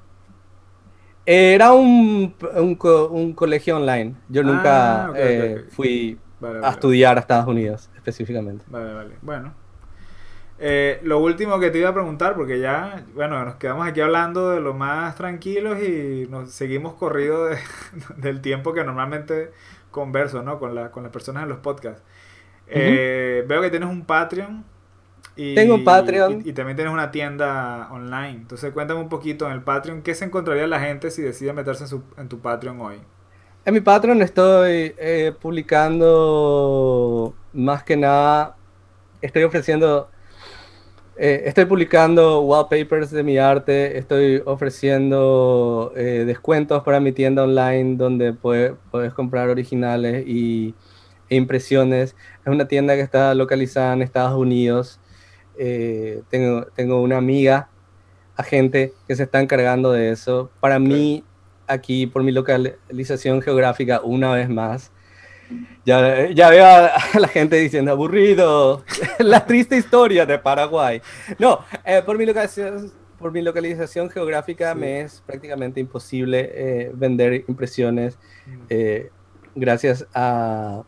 Era un, un, co- un colegio online. Yo Ah, nunca ok, ok, eh, ok. fui Vale, a vale, vale. estudiar a Estados Unidos, específicamente. Vale, vale. Bueno. Eh, lo último que te iba a preguntar, porque ya, bueno, nos quedamos aquí hablando de lo más tranquilos y nos seguimos corrido de- del tiempo que normalmente converso, ¿no? Con, la, con las personas en los podcasts. Ujú. Eh, veo que tienes un Patreon Tengo un y, y- Patreon. y también tienes una tienda online. Entonces cuéntame un poquito en el Patreon, ¿qué se encontraría la gente si decide meterse en, su- en tu Patreon hoy? En mi Patreon estoy eh, publicando más que nada, estoy ofreciendo, eh, estoy publicando wallpapers de mi arte, estoy ofreciendo eh, descuentos para mi tienda online donde puede- puedes comprar originales y, e impresiones. Es una tienda que está localizada en Estados Unidos. Eh, tengo, tengo una amiga agente que se está encargando de eso. Para Ok. mí, aquí por mi localización geográfica, una vez más, ya, ya veo a, a la gente diciendo aburrido, la triste historia de Paraguay. No, eh, por mi localización, por mi localización geográfica Sí. me es prácticamente imposible eh, vender impresiones. Mm. eh, gracias a,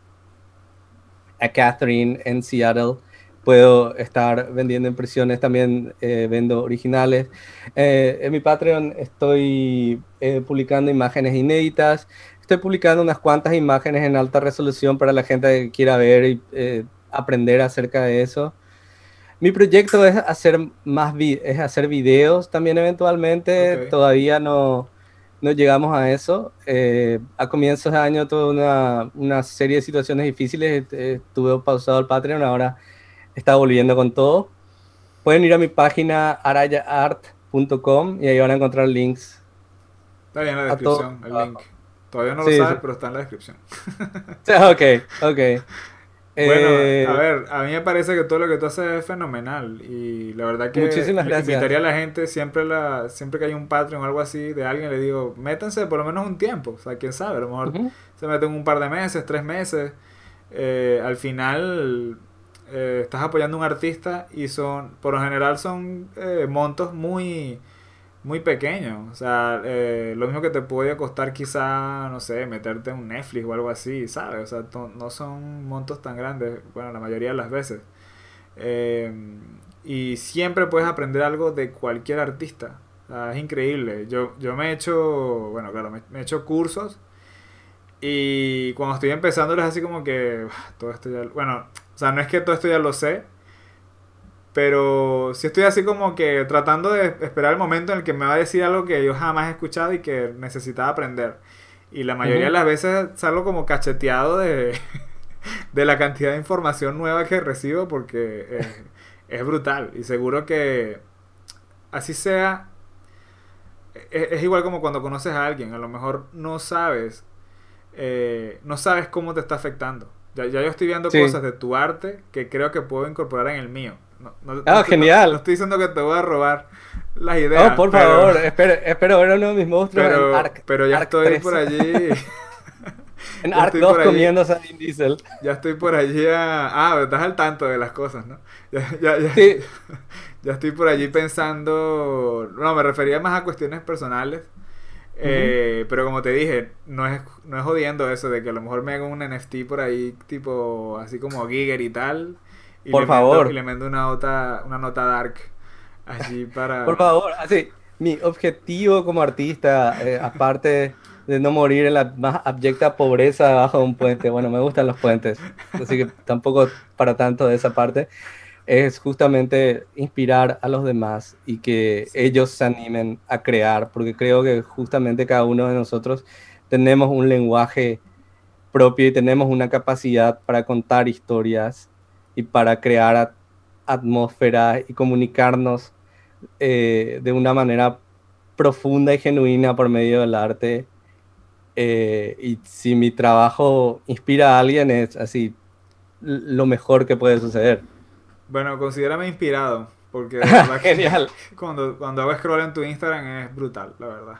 a Catherine en Seattle. Puedo estar vendiendo impresiones, también eh, vendo originales. Eh, en mi Patreon estoy eh, publicando imágenes inéditas. Estoy publicando unas cuantas imágenes en alta resolución para la gente que quiera ver y eh, aprender acerca de eso. Mi proyecto es hacer más vi es hacer videos también eventualmente. Ok. Todavía no, no llegamos a eso. Eh, a comienzos de año tuve una, una serie de situaciones difíciles. Eh, Estuve pausado el Patreon, ahora está volviendo con todo. Pueden ir a mi página araya art punto com y ahí van a encontrar links Está bien en la a todo descripción, mi el link. trabajo. Todavía no lo Sí, sí. sabes, pero está en la descripción. Sí, ok, ok. Bueno, a Eh, ver, a mí me parece que todo lo que tú haces es fenomenal y la verdad que muchísimas le- gracias. invitaría a la gente siempre la siempre que hay un Patreon o algo así de alguien le digo, métanse por lo menos un tiempo, o sea, quién sabe, a lo mejor Ujú. se meten un par de meses, tres meses, eh, al final eh, estás apoyando a un artista y son, por lo general son eh, montos muy muy pequeño. O sea, eh, lo mismo que te puede costar quizá, no sé, meterte en un Netflix o algo así, ¿sabes? O sea, to- no son montos tan grandes, bueno, la mayoría de las veces. Eh, y siempre puedes aprender algo de cualquier artista. O sea, es increíble. Yo, yo me he hecho, bueno, claro, me, me he hecho cursos y cuando estoy empezando es así como que "Uf, todo esto ya, bueno, o sea, no es que todo esto ya lo sé, pero sí estoy así como que tratando de esperar el momento en el que me va a decir algo que yo jamás he escuchado y que necesitaba aprender. Y la mayoría de Ujú. las veces salgo como cacheteado de, de la cantidad de información nueva que recibo porque eh, es brutal. Y seguro que así sea, es, es igual como cuando conoces a alguien. A lo mejor no sabes, eh, no sabes cómo te está afectando. Ya, ya yo estoy viendo Sí. cosas de tu arte que creo que puedo incorporar en el mío. No, no, no Ah, estoy, no- no genial. estoy diciendo que te voy a robar las Oh, ideas, por pero, favor, espero, espero ver a uno de mis monstruos en pero, Arc, pero ya Arc estoy por tres. allí. En Ya Arc estoy dos por allí. comiendo a Vin Diesel. Ya estoy por allí a... Ah, estás al tanto de las cosas, ¿no? Ya, ya, ya, Sí. ya estoy por allí pensando... No, me refería más a cuestiones personales. Ujú. Eh, pero como te dije, no es, no es jodiendo eso de que a lo mejor me hago un N F T por ahí, tipo así como Giger y tal. Y Por le mando, y favor, le mando una nota, una nota dark allí por para... favor. Así, mi objetivo como artista, eh, aparte de no morir en la más abyecta pobreza debajo de un puente. Bueno, me gustan los puentes, así que tampoco para tanto de esa parte. Es justamente inspirar a los demás y que Sí. ellos se animen a crear, porque creo que justamente cada uno de nosotros tenemos un lenguaje propio y tenemos una capacidad para contar historias y para crear at- atmósferas y comunicarnos eh, de una manera profunda y genuina por medio del arte. Eh, y si mi trabajo inspira a alguien, es así lo mejor que puede suceder. Bueno, considérame inspirado, porque de verdad que Genial. cuando, cuando hago scroll en tu Instagram es brutal, la verdad.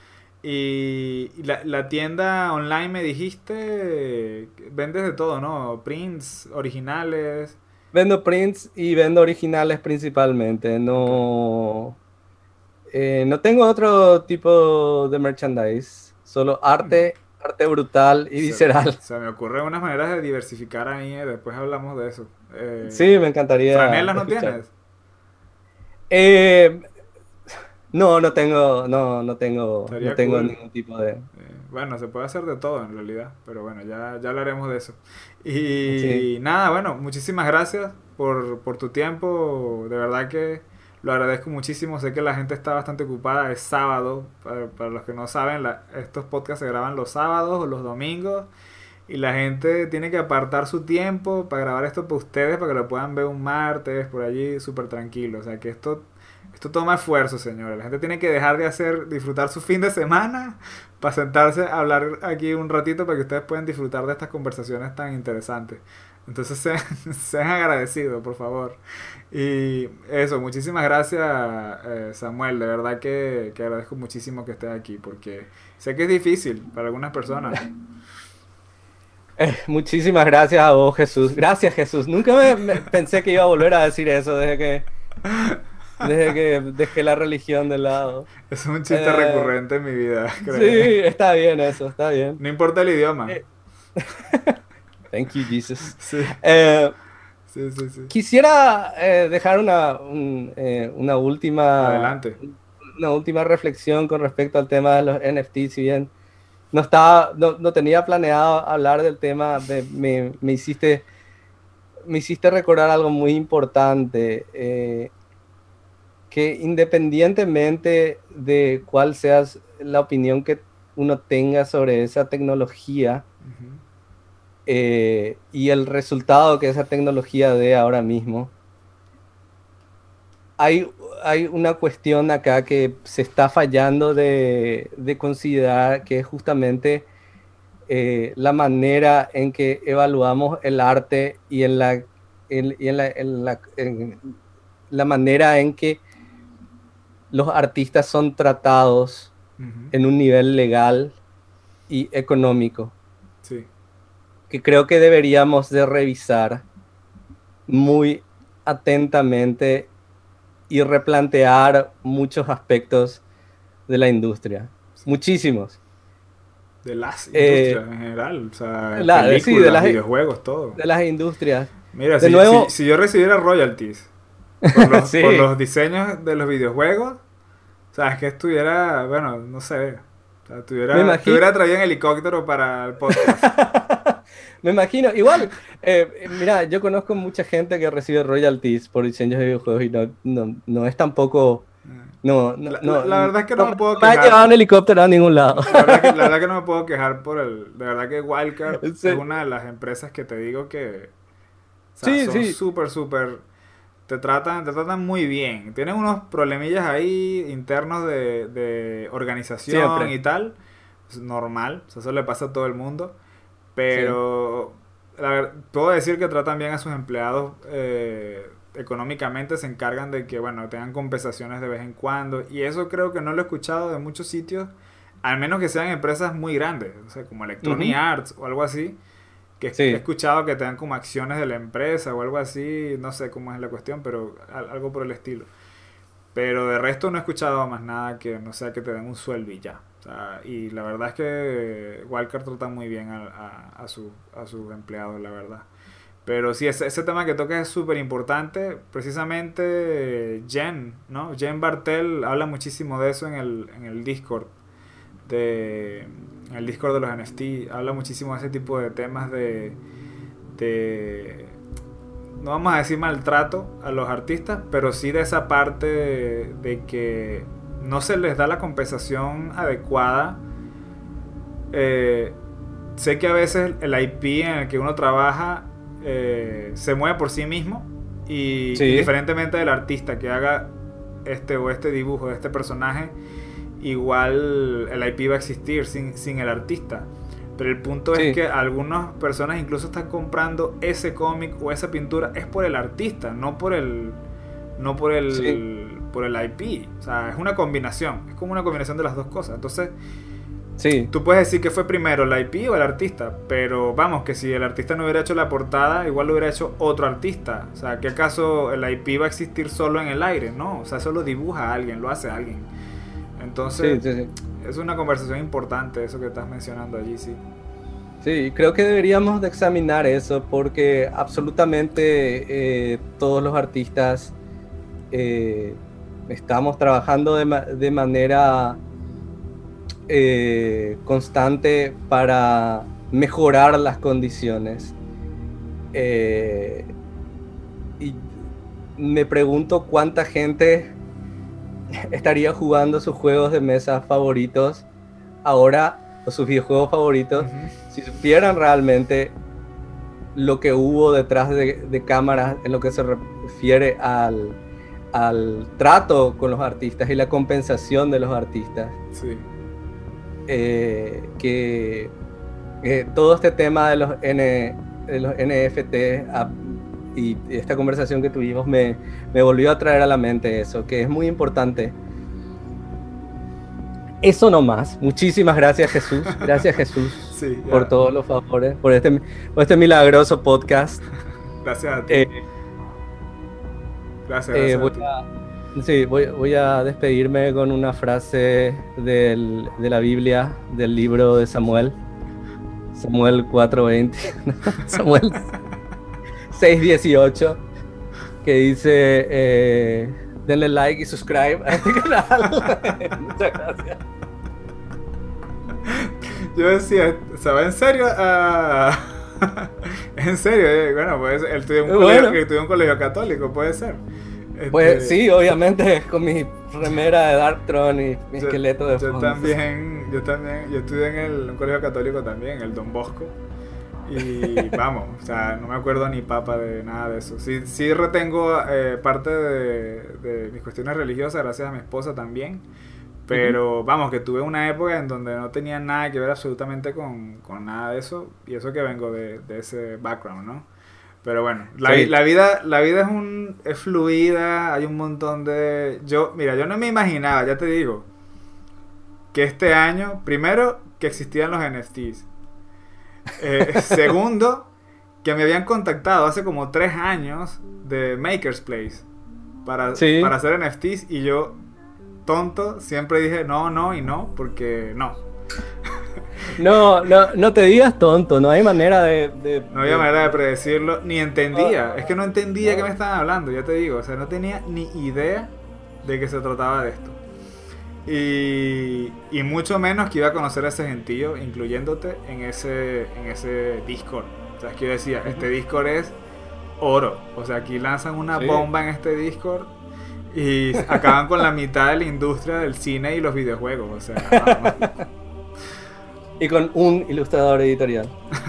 Y la, la tienda online me dijiste, vendes de todo, ¿no? Prints, originales. Vendo prints y vendo originales principalmente. Ok. No, eh, no tengo otro tipo de merchandise. Solo Bueno, arte, arte brutal y se, visceral. se me ocurren unas maneras de diversificar ahí, eh, después hablamos de eso. Sí, Eh, me encantaría ¿Franelas no escuchar. tienes? Eh, no, no tengo, no, no tengo, no Estaría tengo cool. ningún tipo de. Eh, bueno, se puede hacer de todo en realidad, pero bueno, ya, ya hablaremos de eso. Sí. Y nada, bueno, muchísimas gracias por, por tu tiempo, de verdad que lo agradezco muchísimo, sé que la gente está bastante ocupada, es sábado, para, para los que no saben, la- estos podcasts se graban los sábados o los domingos y la gente tiene que apartar su tiempo para grabar esto para ustedes, para que lo puedan ver un martes por allí súper tranquilo, o sea que esto esto toma esfuerzo, señores. La gente tiene que dejar de hacer, disfrutar su fin de semana para sentarse a hablar aquí un ratito para que ustedes puedan disfrutar de estas conversaciones tan interesantes. Entonces sean, sean agradecidos, por favor. Y eso, muchísimas gracias, eh, Samuel. De verdad que, que agradezco muchísimo que estés aquí porque sé que es difícil para algunas personas. Eh, muchísimas gracias a vos, Jesús. Gracias, Jesús. Nunca me, me- pensé que iba a volver a decir eso desde que, desde que dejé la religión de lado. Es un chiste Eh, recurrente en mi vida, sí, créeme. está bien eso, está bien. No importa el idioma. Eh, Thank you, Jesus. Sí, Eh, sí, sí, sí. Quisiera eh, dejar una, un, eh, una última, Adelante. una última reflexión con respecto al tema de los N F T. Si bien no estaba, no, no tenía planeado hablar del tema, de, me, me hiciste, me hiciste recordar algo muy importante, eh, que independientemente de cuál sea la opinión que uno tenga sobre esa tecnología, Ujú. eh, y el resultado que esa tecnología dé ahora mismo, hay, hay una cuestión acá que se está fallando de, de considerar, que es justamente eh, la manera en que evaluamos el arte y en la, en, y en la, en la, en la manera en que los artistas son tratados Ujú. en un nivel legal y económico, Sí. que creo que deberíamos de revisar muy atentamente y replantear muchos aspectos de la industria. Sí. Muchísimos. De las industrias Eh, en general, o sea, la, de, sí, de películas, las, videojuegos, todo. de las industrias. Mira, De si, si, nuevo, si yo recibiera royalties por los, por sí, los diseños de los videojuegos, o sea, es que estuviera, bueno, no sé, o sea, me estuviera, imagino. estuviera traído en helicóptero para el podcast. Me imagino, igual, eh, mira, yo conozco mucha gente que recibe royalties por diseños de videojuegos y no, no, no es tampoco, no, no, La, la, no, la no, verdad es que no no me puedo me ha llevado quejar. un helicóptero a ningún lado. La verdad que, la verdad que no me puedo quejar por el. De verdad que Wildcard es Sí, una de las empresas que te digo que. O sea, sí, son sí, súper, súper. Te tratan, te tratan muy bien. Tienen unos problemillas ahí internos de, de organización siempre, y tal. Es normal, o sea, eso le pasa a todo el mundo. sí. Pero la ver- puedo decir que tratan bien a sus empleados eh, económicamente, se encargan de que, bueno, tengan compensaciones de vez en cuando. Y eso creo que no lo he escuchado de muchos sitios, al menos que sean empresas muy grandes, o sea, como Electronic Ujú, Arts o algo así, que he sí. escuchado que te dan como acciones de la empresa o algo así, no sé cómo es la cuestión, pero al- algo por el estilo. Pero de resto no he escuchado más nada que no sea que te den un sueldo y ya. O sea, y la verdad es que Walker trata muy bien a, a, a, su, a sus empleados, la verdad. Pero sí, ese, ese tema que tocas es súper importante. Precisamente Jen, ¿no? Jen Bartel habla muchísimo de eso en el, en el Discord de el Discord de los N F T, habla muchísimo de ese tipo de temas de, de no vamos a decir maltrato a los artistas, pero sí de esa parte de, de que no se les da la compensación adecuada. Eh, sé que a veces el I P en el que uno trabaja eh, se mueve por sí mismo y, sí. y diferentemente del artista que haga este o este dibujo de este personaje, igual el I P va a existir sin, sin el artista. Pero el punto sí. es que algunas personas incluso están comprando ese cómic o esa pintura es por el artista, no por el no por el sí. por el I P. O sea, es una combinación, es como una combinación de las dos cosas. Entonces, sí. tú puedes decir que fue primero el I P o el artista, pero vamos, que si el artista no hubiera hecho la portada, igual lo hubiera hecho otro artista. O sea, ¿qué acaso el I P va a existir solo en el aire? No, o sea, eso lo dibuja a alguien, lo hace a alguien. Entonces, sí, sí, sí. es una conversación importante eso que estás mencionando allí, sí. Sí, creo que deberíamos de examinar eso porque absolutamente eh, todos los artistas eh, estamos trabajando de, ma de manera eh, constante para mejorar las condiciones. Eh, y me pregunto cuánta gente estaría jugando sus juegos de mesa favoritos ahora, o sus videojuegos favoritos, uh-huh. si supieran realmente lo que hubo detrás de, de cámaras en lo que se refiere al, al trato con los artistas y la compensación de los artistas. Sí. Eh, que eh, todo este tema de los, N, de los N F T a, y esta conversación que tuvimos me, me volvió a traer a la mente eso, que es muy importante. Eso nomás. Muchísimas gracias, Jesús. Gracias, Jesús, sí, por todos los favores, por este, por este milagroso podcast. Gracias a ti. Eh, gracias, gracias eh, voy a ti. A, sí, voy, voy a despedirme con una frase del, de la Biblia, del libro de Samuel. Samuel cuatro veinte. Samuel seis dieciocho, que dice... Eh, denle like y subscribe a este canal. Muchas gracias. Yo decía, ¿se va en serio? Uh, en serio, eh? Bueno, pues él estudió en un, bueno. colegio, estudió un colegio católico, puede ser. Este... Pues sí, obviamente, con mi remera de Darktron y mi yo, esqueleto de fondo. Yo también, yo también, yo estudié en el, un colegio católico también, el Don Bosco. Y vamos, o sea, no me acuerdo ni papa de nada de eso. Sí, sí retengo eh, parte de, de mis cuestiones religiosas gracias a mi esposa también. Pero uh-huh. vamos, que tuve una época en donde no tenía nada que ver absolutamente con, con nada de eso. Y eso que vengo de, de ese background, ¿no? Pero bueno, la, sí. la vida la vida es, un, es fluida, hay un montón de... Yo, mira, yo no me imaginaba, ya te digo, que este año, primero, que existían los N F Ts. Eh, segundo, que me habían contactado hace como tres años de Maker's Place para, sí. para hacer N F Ts y yo, tonto, siempre dije no, no y no, porque no. No, no, no te digas tonto, no hay manera de... de no había de, manera de predecirlo, ni entendía, es que no entendía qué me estaban hablando, ya te digo, o sea, no tenía ni idea de que se trataba de esto. Y, y mucho menos que iba a conocer a ese gentío, incluyéndote en ese, en ese Discord. O sea, es que yo decía, uh-huh. este Discord es oro. O sea, aquí lanzan una sí. bomba en este Discord y acaban con la mitad de la industria del cine y los videojuegos. O sea, vamos. Y con un ilustrador editorial.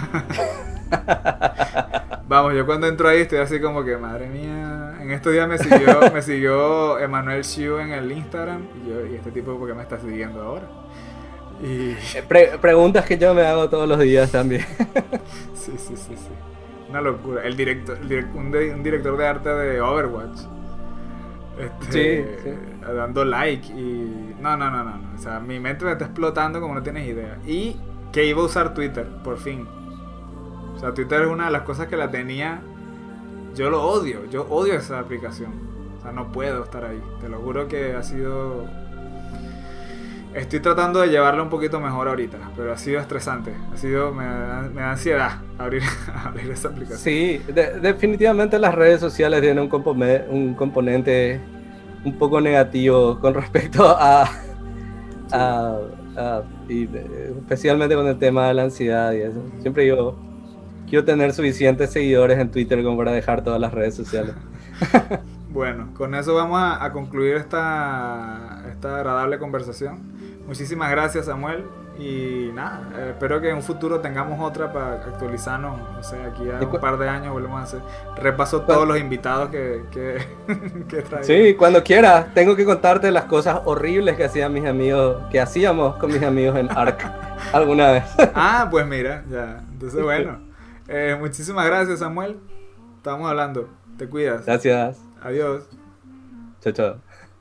Vamos, yo cuando entro ahí estoy así como que, madre mía. En estos días me siguió, me siguió Emanuel Xiu en el Instagram. Y yo, ¿y este tipo por qué me está siguiendo ahora? Y... Pre preguntas que yo me hago todos los días también. Sí, sí, sí, sí. Una locura. El director, el direct, un, de, un director de arte de Overwatch. Este, sí, sí. Dando like y... No, no, no, no, no. O sea, mi mente me está explotando como no tienes idea. Y que iba a usar Twitter, por fin. O sea, Twitter es una de las cosas que la tenía. Yo lo odio, yo odio esa aplicación. O sea, no puedo estar ahí. Te lo juro que ha sido... Estoy tratando de llevarlo un poquito mejor ahorita, pero ha sido estresante. Ha sido... Me da, me da ansiedad abrir, abrir esa aplicación. Sí, de, definitivamente las redes sociales tienen un, compone, un componente un poco negativo con respecto a... a Uh, y eh, especialmente con el tema de la ansiedad y eso. Siempre yo quiero tener suficientes seguidores en Twitter como para dejar todas las redes sociales. Bueno, con eso vamos a, a concluir esta, esta agradable conversación. Muchísimas gracias, Samuel. Y nada, eh, espero que en un futuro tengamos otra para actualizarnos. No sé, aquí a un par de años volvemos a hacer repaso todos los invitados que, que, que traemos. Sí, cuando quieras. Tengo que contarte las cosas horribles que hacían mis amigos, que hacíamos con mis amigos en Ark alguna vez. Ah, pues mira, ya. Entonces, bueno. Eh, muchísimas gracias, Samuel. Estamos hablando. Te cuidas. Gracias. Adiós. Chao, chao.